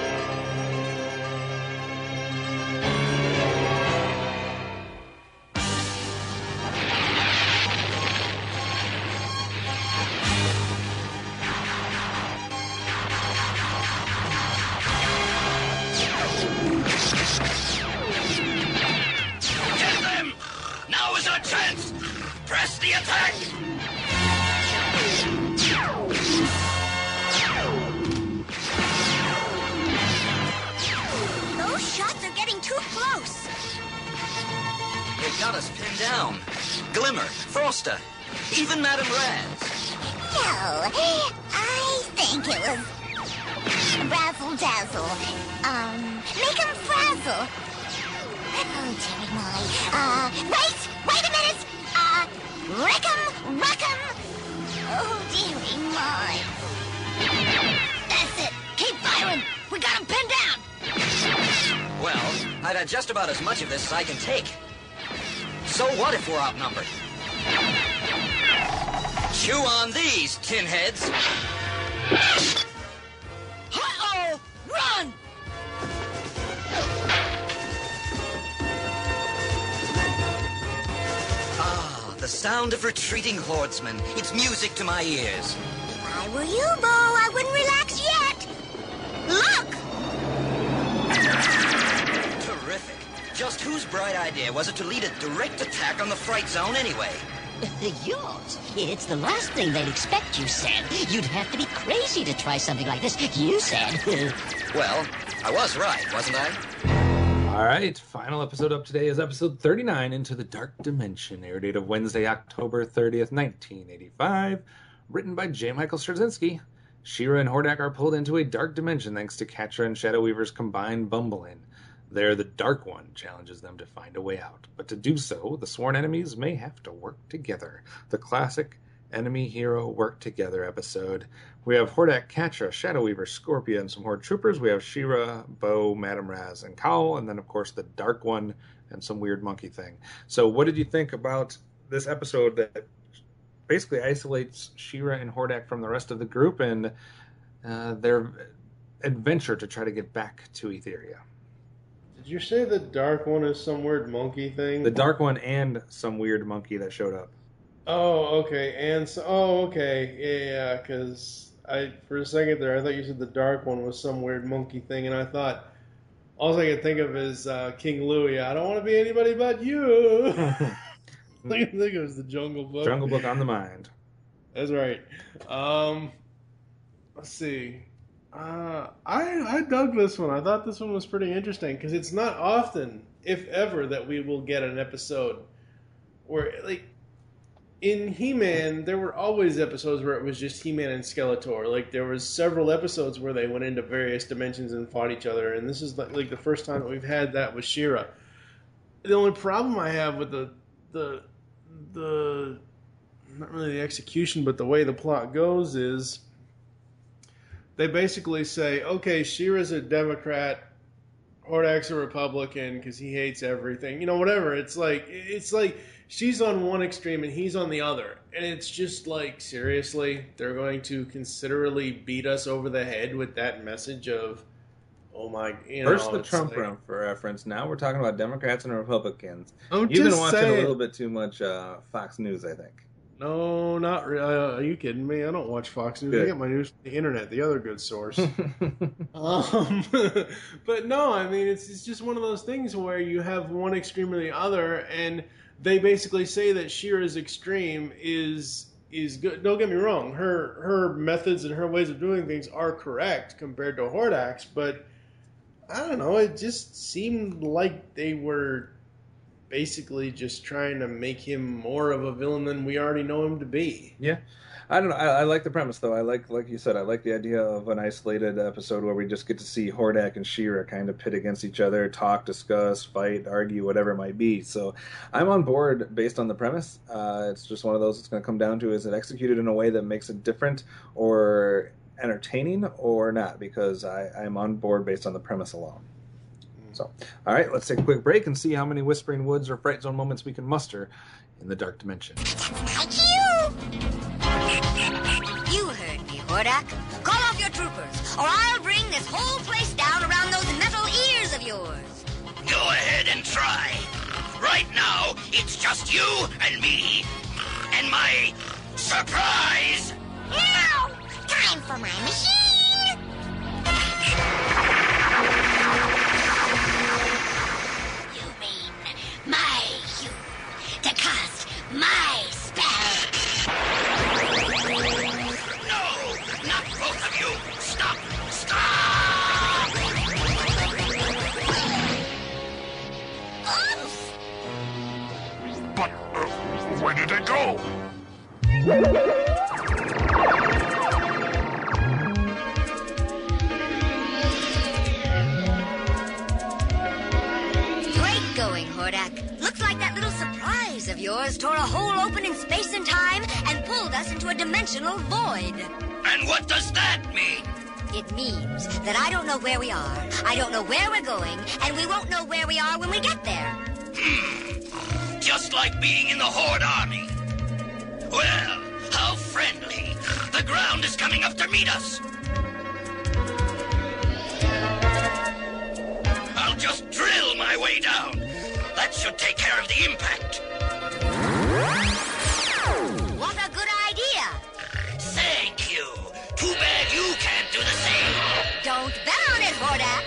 Even Madame Raz. No, I think it was Razzle Dazzle. Make 'em frazzle. Oh, dearie my. Wait a minute. Wreck 'em. Oh, dearie my. That's it. Keep firing. We got 'em pinned down. Well, I've had just about as much of this as I can take. So what if we're outnumbered? Chew on these, tin heads. Uh-oh! Run! Ah, the sound of retreating hordemen. It's music to my ears. If I were you, Bo, I wouldn't relax yet. Look! Terrific. Just whose bright idea was it to lead a direct attack on the Fright Zone anyway? Yours. It's the last thing they'd expect, you said. You'd have to be crazy to try something like this, you said. Well, I was right, wasn't I? All right, final episode up today is episode 39, Into the Dark Dimension, air date of Wednesday, October 30th, 1985, written by J. Michael Straczynski. She-Ra and Hordak are pulled into a dark dimension thanks to Catra and Shadow Weaver's combined bumbling. There, the Dark One challenges them to find a way out. But to do so, the sworn enemies may have to work together. The classic enemy-hero work-together episode. We have Hordak, Catra, Shadow Weaver, Scorpia, and some Horde troopers. We have She-Ra, Bo, Madame Raz, and Kyle. And then, of course, the Dark One and some weird monkey thing. So what did you think about this episode that basically isolates She-Ra and Hordak from the rest of the group and their adventure to try to get back to Etheria? Did you say the Dark One is some weird monkey thing? The Dark One and some weird monkey that showed up. Oh, okay. And so, okay. Yeah, because for a second there, I thought you said the Dark One was some weird monkey thing, and I thought, all I could think of is King Louie. I don't want to be anybody but you. I think it was the Jungle Book. Jungle Book on the mind. That's right. Let's see. I dug this one. I thought this one was pretty interesting because it's not often, if ever, that we will get an episode where, like, in He-Man, there were always episodes where it was just He-Man and Skeletor. Like, there was several episodes where they went into various dimensions and fought each other, and this is like the first time that we've had that with She-Ra. The only problem I have with the not really the execution, but the way the plot goes is they basically say, okay, She-Ra's a Democrat, Hordak's a Republican because he hates everything. Whatever. It's like she's on one extreme and he's on the other. And it's just like, seriously, they're going to considerably beat us over the head with that message of, oh my, First the Trump like, round for reference. Now we're talking about Democrats and Republicans. I'm You've been just watching saying. a little bit too much Fox News, I think. No, not really. Are you kidding me? I don't watch Fox News. Good. I get my news from the internet, the other good source. But no, I mean, it's just one of those things where you have one extreme or the other, and they basically say that She-Ra's extreme is good. Don't get me wrong. Her methods and her ways of doing things are correct compared to Hordak's, but I don't know. It just seemed like they were basically just trying to make him more of a villain than we already know him to be. Yeah. I don't know. I like the premise, though. I like you said, I like the idea of an isolated episode where we just get to see Hordak and She-Ra kind of pit against each other, talk, discuss, fight, argue, whatever it might be. So I'm on board based on the premise. It's just one of those it's going to come down to, is it executed in a way that makes it different or entertaining or not? Because I'm on board based on the premise alone. So, all right, let's take a quick break and see how many Whispering Woods or Fright Zone moments we can muster in the Dark Dimension. Like you! You heard me, Hordak. Call off your troopers, or I'll bring this whole place down around those metal ears of yours. Go ahead and try. Right now, it's just you and me and my surprise. Now, time for my machine! You mean my you to cast my spell? No, not both of you. Stop! Stop! But where did it go? Great going, Hordak. Looks like that little surprise of yours tore a hole open in space and time and pulled us into a dimensional void. And what does that mean? It means that I don't know where we are, I don't know where we're going, and we won't know where we are when we get there. Just like being in the Horde army. Well, how friendly. The ground is coming up to meet us. I'll just drill my way down. That should take care of the impact. What a good idea! Thank you. Too bad you can't do the same. Don't bet on it, Hordak!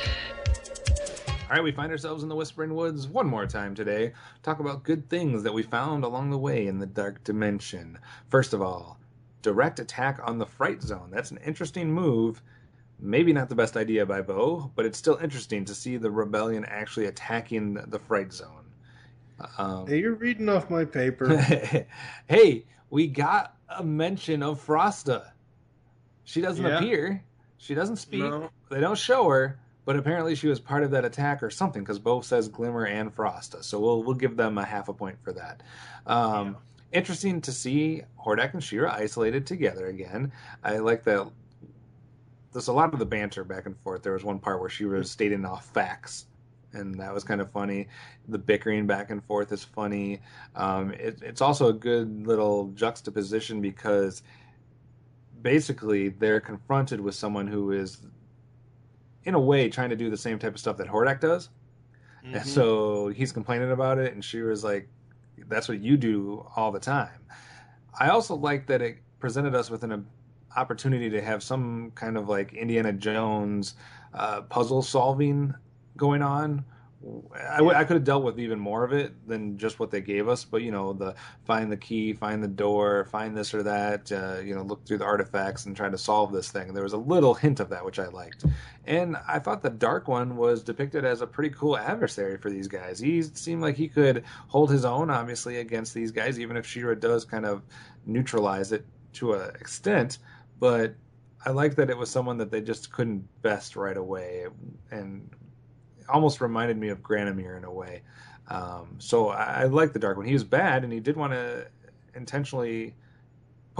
All right, we find ourselves in the Whispering Woods one more time today. Talk about good things that we found along the way in the Dark Dimension. First of all, direct attack on the Fright Zone. That's an interesting move. Maybe not the best idea by Bo, but it's still interesting to see the rebellion actually attacking the Fright Zone. Hey, you're reading off my paper. Hey, we got a mention of Frosta. She doesn't appear. She doesn't speak. No. They don't show her, but apparently she was part of that attack or something, because Bo says Glimmer and Frosta. So we'll give them a half a point for that. Interesting to see Hordak and She-Ra isolated together again. I like that. There's a lot of the banter back and forth. There was one part where She-Ra was stating off facts, and that was kind of funny. The bickering back and forth is funny. It's also a good little juxtaposition because basically they're confronted with someone who is, in a way, trying to do the same type of stuff that Hordak does. Mm-hmm. And so he's complaining about it, and She-Ra's like, that's what you do all the time. I also like that it presented us with an opportunity to have some kind of like Indiana Jones puzzle solving going on. I could have dealt with even more of it than just what they gave us, but the find the key, find the door, find this or that, look through the artifacts and try to solve this thing. There was a little hint of that, which I liked. And I thought the Dark One was depicted as a pretty cool adversary for these guys. He seemed like he could hold his own, obviously, against these guys, even if She-Ra does kind of neutralize it to an extent. But I like that it was someone that they just couldn't best right away, and almost reminded me of Granomir in a way. So I like the Dark One. He was bad, and he did want to intentionally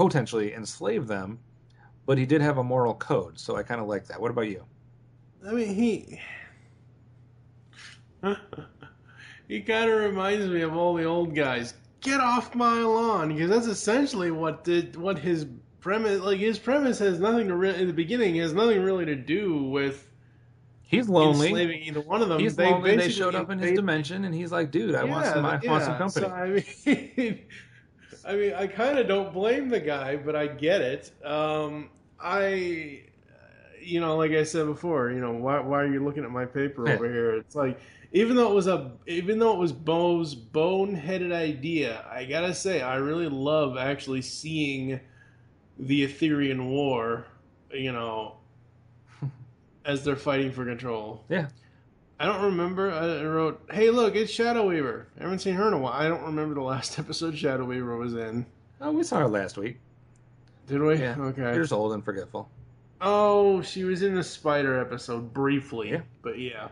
potentially enslave them, but he did have a moral code, so I kind of like that. What about you? I mean, he kind of reminds me of all the old guys. Get off my lawn, because that's essentially what his premise. Like, his premise has nothing to in the beginning has nothing really to do with. He's lonely. Enslaving either one of them. He's lonely. They showed up in his dimension, and he's like, "Dude, I want some company." So, I mean, I kind of don't blame the guy, but I get it. Like I said before, why are you looking at my paper over here? It's like, even though it was Bo's boneheaded idea, I gotta say, I really love actually seeing the Etherian War, as they're fighting for control. Yeah. I don't remember. I wrote, "Hey, look, it's Shadow Weaver. I haven't seen her in a while." I don't remember the last episode Shadow Weaver was in. Oh, we saw her last week. Did we? Yeah. Okay. You're just old and forgetful. Oh, she was in the Spider episode briefly. Yeah. But yeah.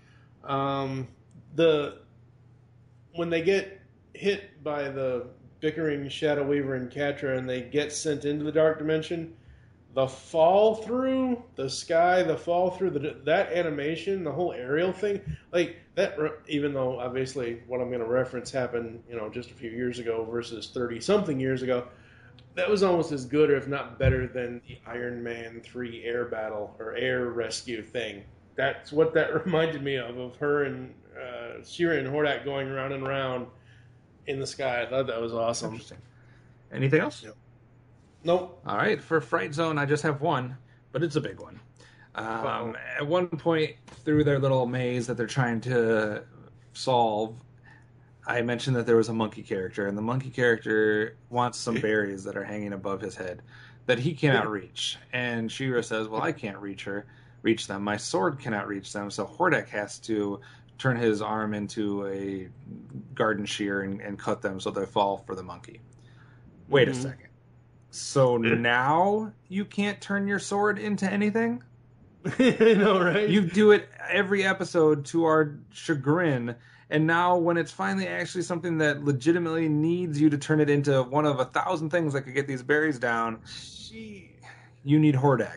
When they get hit by the bickering Shadow Weaver and Catra and they get sent into the Dark Dimension, the fall through the sky, that animation, the whole aerial thing, like that. Even though obviously what I'm going to reference happened, just a few years ago versus 30-something years ago, that was almost as good, or if not better, than the Iron Man 3 air battle or air rescue thing. That's what that reminded me of her and She-Ra and Hordak going around and around in the sky. I thought that was awesome. Interesting. Anything else? Yep. Nope. All right, for Fright Zone, I just have one, but it's a big one. At one point through their little maze that they're trying to solve, I mentioned that there was a monkey character, and the monkey character wants some berries that are hanging above his head that he cannot reach. And She-Ra says, "Well, I can't reach them. My sword cannot reach them." So Hordak has to turn his arm into a garden shear and cut them so they fall for the monkey. Wait a second. So now you can't turn your sword into anything? I know, right? You do it every episode to our chagrin, and now when it's finally actually something that legitimately needs you to turn it into one of 1,000 things that could get these berries down, you need Hordak.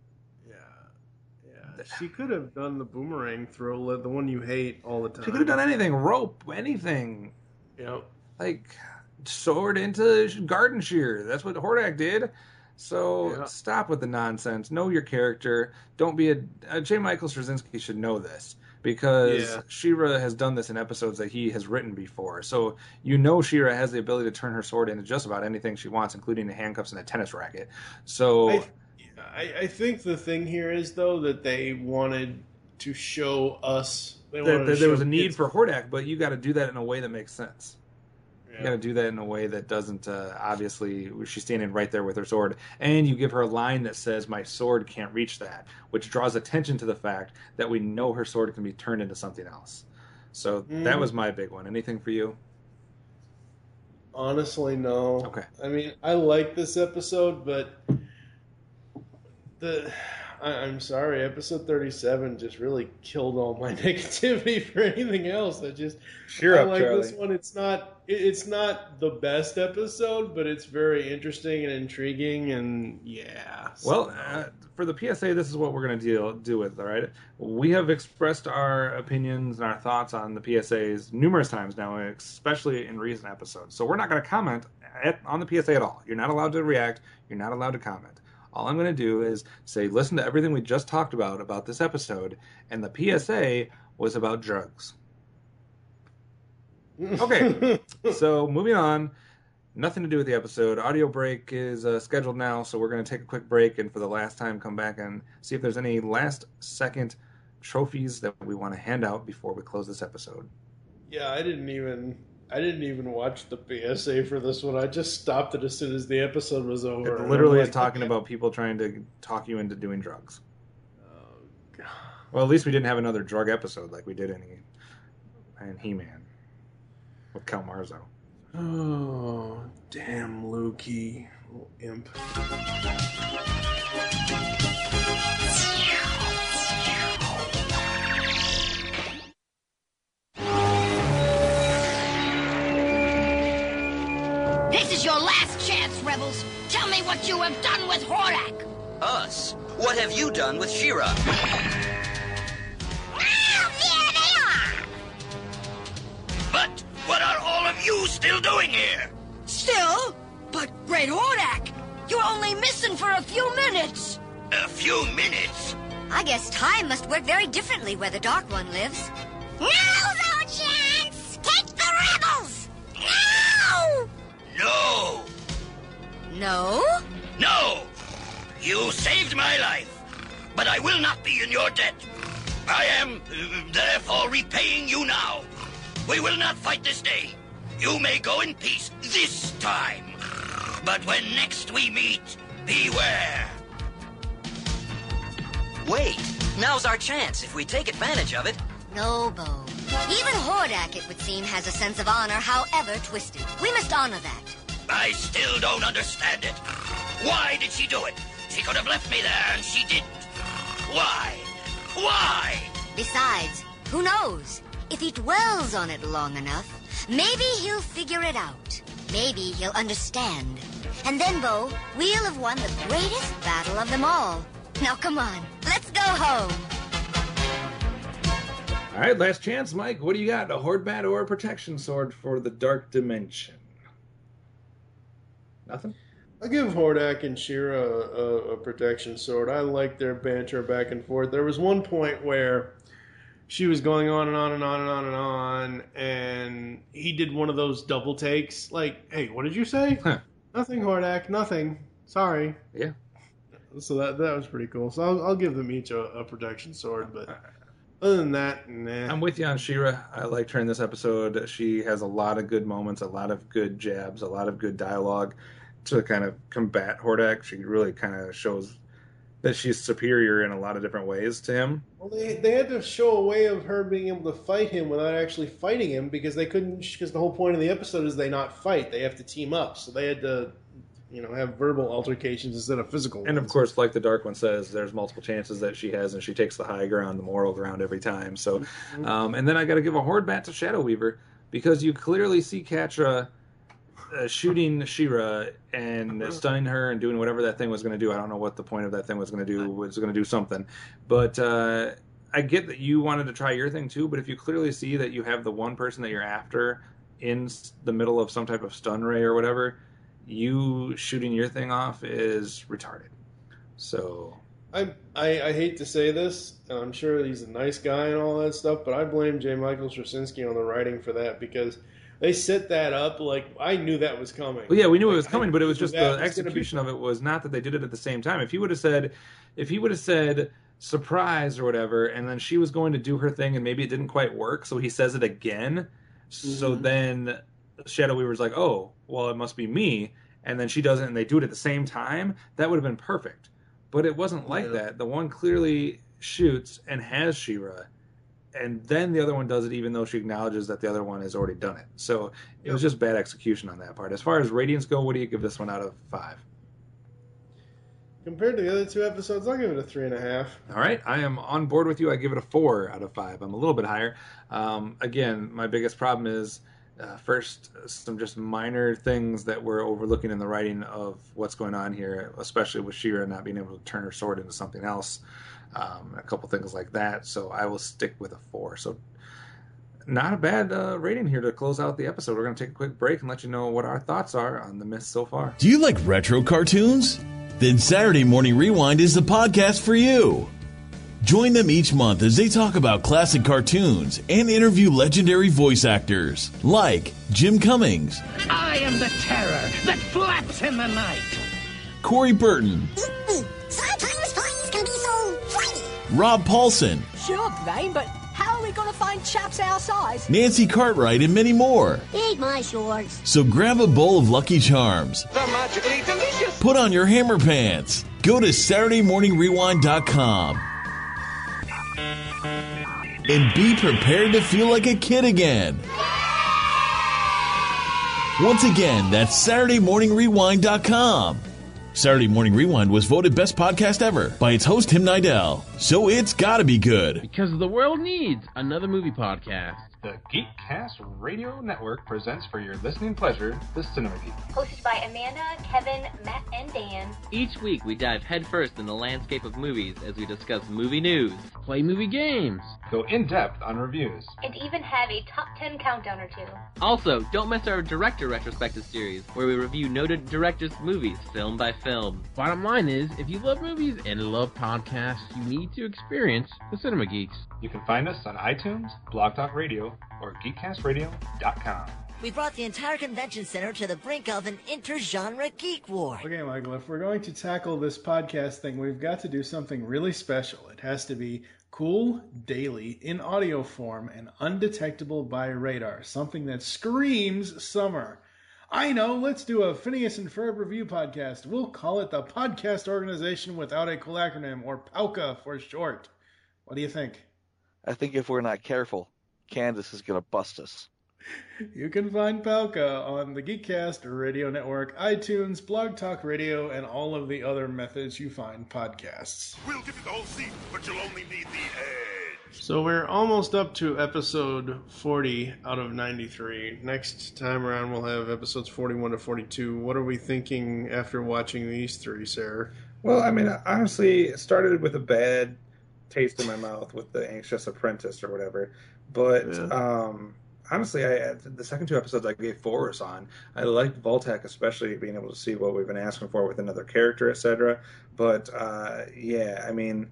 Yeah. She could have done the boomerang throw, the one you hate all the time. She could have done anything. Rope, anything. Yep. Like, sword into garden shear. That's what Hordak did. So stop with the nonsense. Know your character. Don't be J. Michael Straczynski should know this, because She-Ra has done this in episodes that he has written before. So She-Ra has the ability to turn her sword into just about anything she wants, including the handcuffs and a tennis racket. So I think the thing here is, though, that they wanted to show us that there was a need for Hordak, but you got to do that in a way that makes sense. You got to do that in a way that doesn't, obviously, she's standing right there with her sword. And you give her a line that says, "My sword can't reach that," which draws attention to the fact that we know her sword can be turned into something else. So that was my big one. Anything for you? Honestly, no. Okay. I mean, I like this episode, but I'm sorry, episode 37 just really killed all my negativity for anything else. Cheer up, like Charlie. This one. It's not the best episode, but it's very interesting and intriguing, and for the PSA, this is what we're going to do with. All right, we have expressed our opinions and our thoughts on the PSAs numerous times now, especially in recent episodes. So we're not going to comment on the PSA at all. You're not allowed to react. You're not allowed to comment. All I'm going to do is say, listen to everything we just talked about this episode, and the PSA was about drugs. Okay, so moving on. Nothing to do with the episode. Audio break is scheduled now, so we're going to take a quick break, and for the last time, come back and see if there's any last-second trophies that we want to hand out before we close this episode. Yeah, I didn't even watch the PSA for this one. I just stopped it as soon as the episode was over. It literally is talking about people trying to talk you into doing drugs. Oh, God. Well, at least we didn't have another drug episode like we did in He-Man with Cal Marzo. Oh, damn Lukey, little imp. This is your last chance, rebels. Tell me what you have done with Horak. Us? What have you done with She-Ra? Now there they are. But what are all of you still doing here? Still? But, Great Hordak, you're only missing for a few minutes. A few minutes? I guess time must work very differently where the Dark One lives. Now's our chance. Take the rebels. Now! No! No? No! You saved my life, but I will not be in your debt. I am, therefore, repaying you now. We will not fight this day. You may go in peace this time. But when next we meet, beware. Wait, now's our chance if we take advantage of it. No, Bo. Even Hordak, it would seem, has a sense of honor, however twisted. We must honor that. I still don't understand it. Why did she do it? She could have left me there, and she didn't. Why? Why? Besides, who knows? If he dwells on it long enough, maybe he'll figure it out. Maybe he'll understand. And then, Bo, we'll have won the greatest battle of them all. Now, come on. Let's go home. All right, last chance, Mike. What do you got? A Horde Bat or a Protection Sword for the Dark Dimension? Nothing? I'll give Hordak and She-Ra a protection sword. I like their banter back and forth. There was one point where she was going on and on and on and on and on, and he did one of those double takes. Like, hey, what did you say? Huh. Nothing, Hordak. Nothing. Sorry. Yeah. So that was pretty cool. So I'll give them each a protection sword, but other than that, nah. I'm with you on She-Ra. I liked her in this episode. She has a lot of good moments, a lot of good jabs, a lot of good dialogue to kind of combat Hordak. She really kind of shows that she's superior in a lot of different ways to him. Well, they had to show a way of her being able to fight him without actually fighting him because they couldn't. Because the whole point of the episode is they not fight; they have to team up. So they had to, have verbal altercations instead of physical ones. And of course, like the Dark One says, there's multiple chances that she has, and she takes the high ground, the moral ground every time. So, and then I got to give a Horde Bat to Shadow Weaver because you clearly see Catra shooting She-Ra and stunning her and doing whatever that thing was going to do. I don't know what the point of that thing was going to do. It was going to do something. But I get that you wanted to try your thing too, but if you clearly see that you have the one person that you're after in the middle of some type of stun ray or whatever, you shooting your thing off is retarded. So I hate to say this, and I'm sure he's a nice guy and all that stuff, but I blame J. Michael Straczynski on the writing for that because they set that up like I knew that was coming. Well, yeah, we knew it was coming, but it was just the execution of it was not that they did it at the same time. If he would have said surprise or whatever, and then she was going to do her thing and maybe it didn't quite work, so he says it again. So then Shadow Weaver's like, oh, well, it must be me, and then she does it and they do it at the same time. That would have been perfect. But it wasn't like that. The one clearly shoots and has She-Ra, and then the other one does it even though she acknowledges that the other one has already done it. So it was just bad execution on that part. As far as ratings go, what do you give this one out of 5? Compared to the other two episodes, I'll give it a 3.5. All right. I am on board with you. I give it a 4 out of 5. I'm a little bit higher. Again, my biggest problem is first, some just minor things that we're overlooking in the writing of what's going on here, especially with She-Ra not being able to turn her sword into something else. A couple things like that. So I will stick with a 4. So not a bad rating here to close out the episode. We're going to take a quick break and let you know what our thoughts are on The Mist so far. Do you like retro cartoons? Then Saturday Morning Rewind is the podcast for you. Join them each month as they talk about classic cartoons and interview legendary voice actors like Jim Cummings. I am the terror that flaps in the night. Corey Burton. Sometimes things can be so flighty. Rob Paulson. Sure, Brain, but how are we going to find chaps our size? Nancy Cartwright and many more. Eat my shorts. So grab a bowl of Lucky Charms. They're magically delicious. Put on your hammer pants. Go to SaturdayMorningRewind.com. And be prepared to feel like a kid again. Once again, that's SaturdayMorningRewind.com. Saturday Morning Rewind was voted Best Podcast Ever by its host, Tim Nidell. So it's gotta be good. Because the world needs another movie podcast. The Geekcast Radio Network presents for your listening pleasure the Cinema Geek. Hosted by Amanda, Kevin, Matt, and Dan. Each week we dive headfirst in the landscape of movies as we discuss movie news, play movie games, go in-depth on reviews, and even have a top 10 countdown or two. Also, don't miss our director retrospective series, where we review noted directors' movies film by film. Bottom line is, if you love movies and love podcasts, you need to experience the Cinema Geeks. You can find us on iTunes, Blog Talk Radio, or GeekCastRadio.com. We brought the entire convention center to the brink of an inter-genre geek war. Okay, Michael, if we're going to tackle this podcast thing, we've got to do something really special. It has to be cool, daily, in audio form, and undetectable by radar. Something that screams summer. I know, let's do a Phineas and Ferb review podcast. We'll call it the Podcast Organization Without a Cool Acronym, or POWCA for short. What do you think? I think if we're not careful, Candace is going to bust us. You can find POWCA on the Geekcast Radio Network, iTunes, Blog Talk Radio, and all of the other methods you find podcasts. We'll give you the whole seat, but you'll only need the edge. So we're almost up to episode 40 out of 93. Next time around we'll have episodes 41 to 42. What are we thinking after watching these three, Sarah? Well, I mean, honestly, it started with a bad taste in my mouth with The Anxious Apprentice or whatever. But honestly, the second two episodes I gave 4s on. I liked Voltec, especially being able to see what we've been asking for with another character, etc. But yeah, I mean,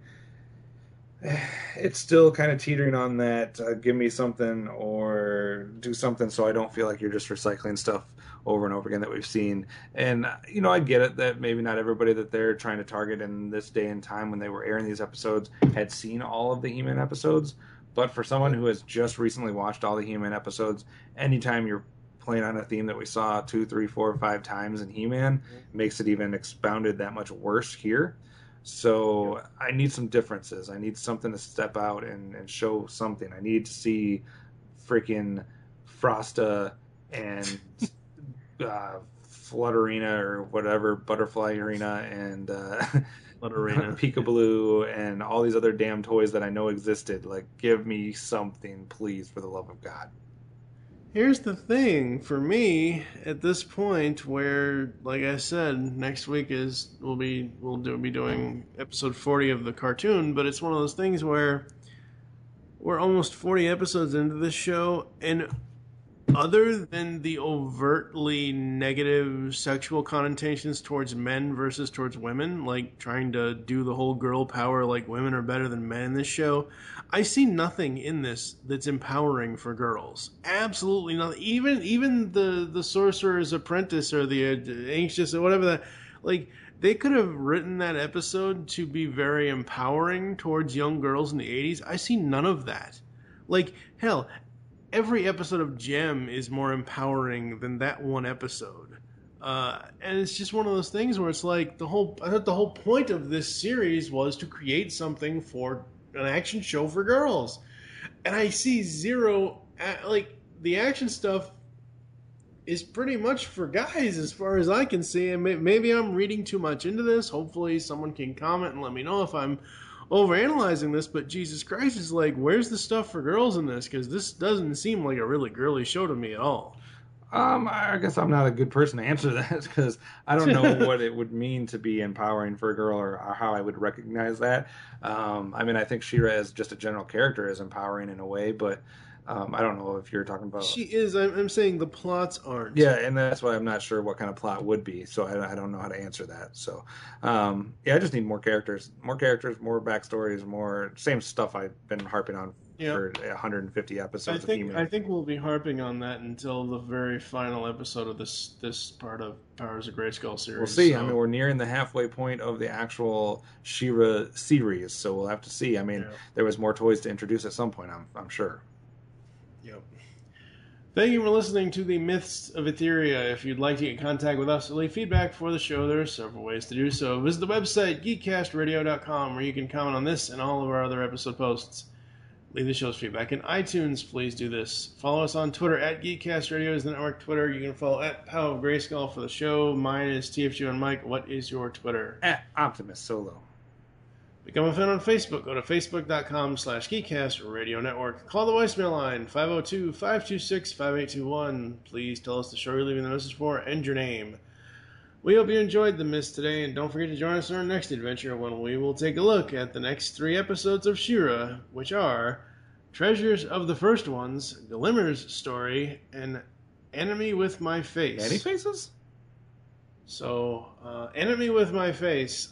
it's still kind of teetering on that give me something or do something so I don't feel like you're just recycling stuff over and over again that we've seen. And, you know, I get it that maybe not everybody that they're trying to target in this day and time when they were airing these episodes had seen all of the He-Man episodes. But for someone who has just recently watched all the He-Man episodes, anytime you're playing on a theme that we saw 2, 3, 4, 5 times in He-Man, makes it even expounded that much worse here. So I need some differences. I need something to step out and show something. I need to see freaking Frosta and Flutterina or whatever, Butterfly Arena and Peekaboo and all these other damn toys that I know existed. Like, give me something, please, for the love of God. Here's the thing for me at this point, where, like I said, next week we'll be doing episode 40 of the cartoon, but it's one of those things where we're almost 40 episodes into this show, and other than the overtly negative sexual connotations towards men versus towards women, like trying to do the whole girl power, like women are better than men in this show, I see nothing in this that's empowering for girls. Absolutely nothing. Even the Sorcerer's Apprentice or the Anxious or whatever that, like, they could have written that episode to be very empowering towards young girls in the 80s. I see none of that. Like, hell, every episode of Gem is more empowering than that one episode. And it's just one of those things where it's like I thought the whole point of this series was to create something for an action show for girls. And I see zero, like, the action stuff is pretty much for guys as far as I can see. And maybe I'm reading too much into this. Hopefully someone can comment and let me know if I'm overanalyzing this, but Jesus Christ, is like, where's the stuff for girls in this? Because this doesn't seem like a really girly show to me at all. I guess I'm not a good person to answer that because I don't know what it would mean to be empowering for a girl or how I would recognize that. I mean, I think She-Ra as just a general character is empowering in a way, but I don't know if you're talking about... She is. I'm saying the plots aren't. Yeah, and that's why I'm not sure what kind of plot would be, so I don't know how to answer that. So, yeah, I just need more characters, more backstories, more... Same stuff I've been harping on for 150 episodes. I think we'll be harping on that until the very final episode of this part of Powers of Grayskull series. We'll see. So. I mean, we're nearing the halfway point of the actual She-Ra series, so we'll have to see. I mean, there was more toys to introduce at some point, I'm sure. Yep. Thank you for listening to the Myths of Etheria. If you'd like to get in contact with us or leave feedback for the show, there are several ways to do so. Visit the website, geekcastradio.com, where you can comment on this and all of our other episode posts. Leave the show's feedback in iTunes. Please do this. Follow us on Twitter at GeekCastRadio is the network Twitter. You can follow at Pow of Grayskull for the show. Mine is TFG and Mike. What is your Twitter? At Optimus Solo. Become a fan on Facebook. Go to facebook.com/Geekcast Radio Network. Call the voicemail line, 502-526-5821. Please tell us the show you're leaving the message for and your name. We hope you enjoyed The Mist today, and don't forget to join us in our next adventure when we will take a look at the next 3 episodes of She-Ra, which are Treasures of the First Ones, Glimmer's Story, and Enemy with My Face. Any faces? So, Enemy with My Face.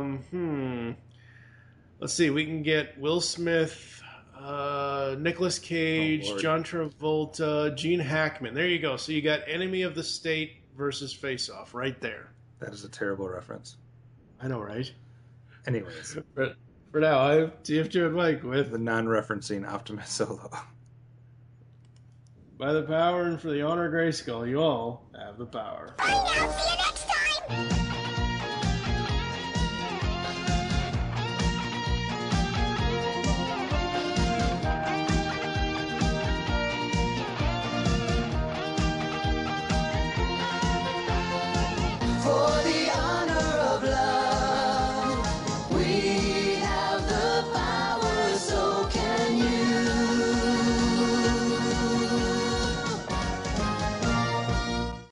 Let's see, we can get Will Smith, Nicolas Cage, John Travolta, Gene Hackman. There you go. So you got Enemy of the State versus Face Off right there. That is a terrible reference. I know, right? Anyways. For now, I have TF2 and Mike with the non-referencing Optimus Solo. By the power and for the honor of Grayskull, you all have the power. Bye now, see you next time!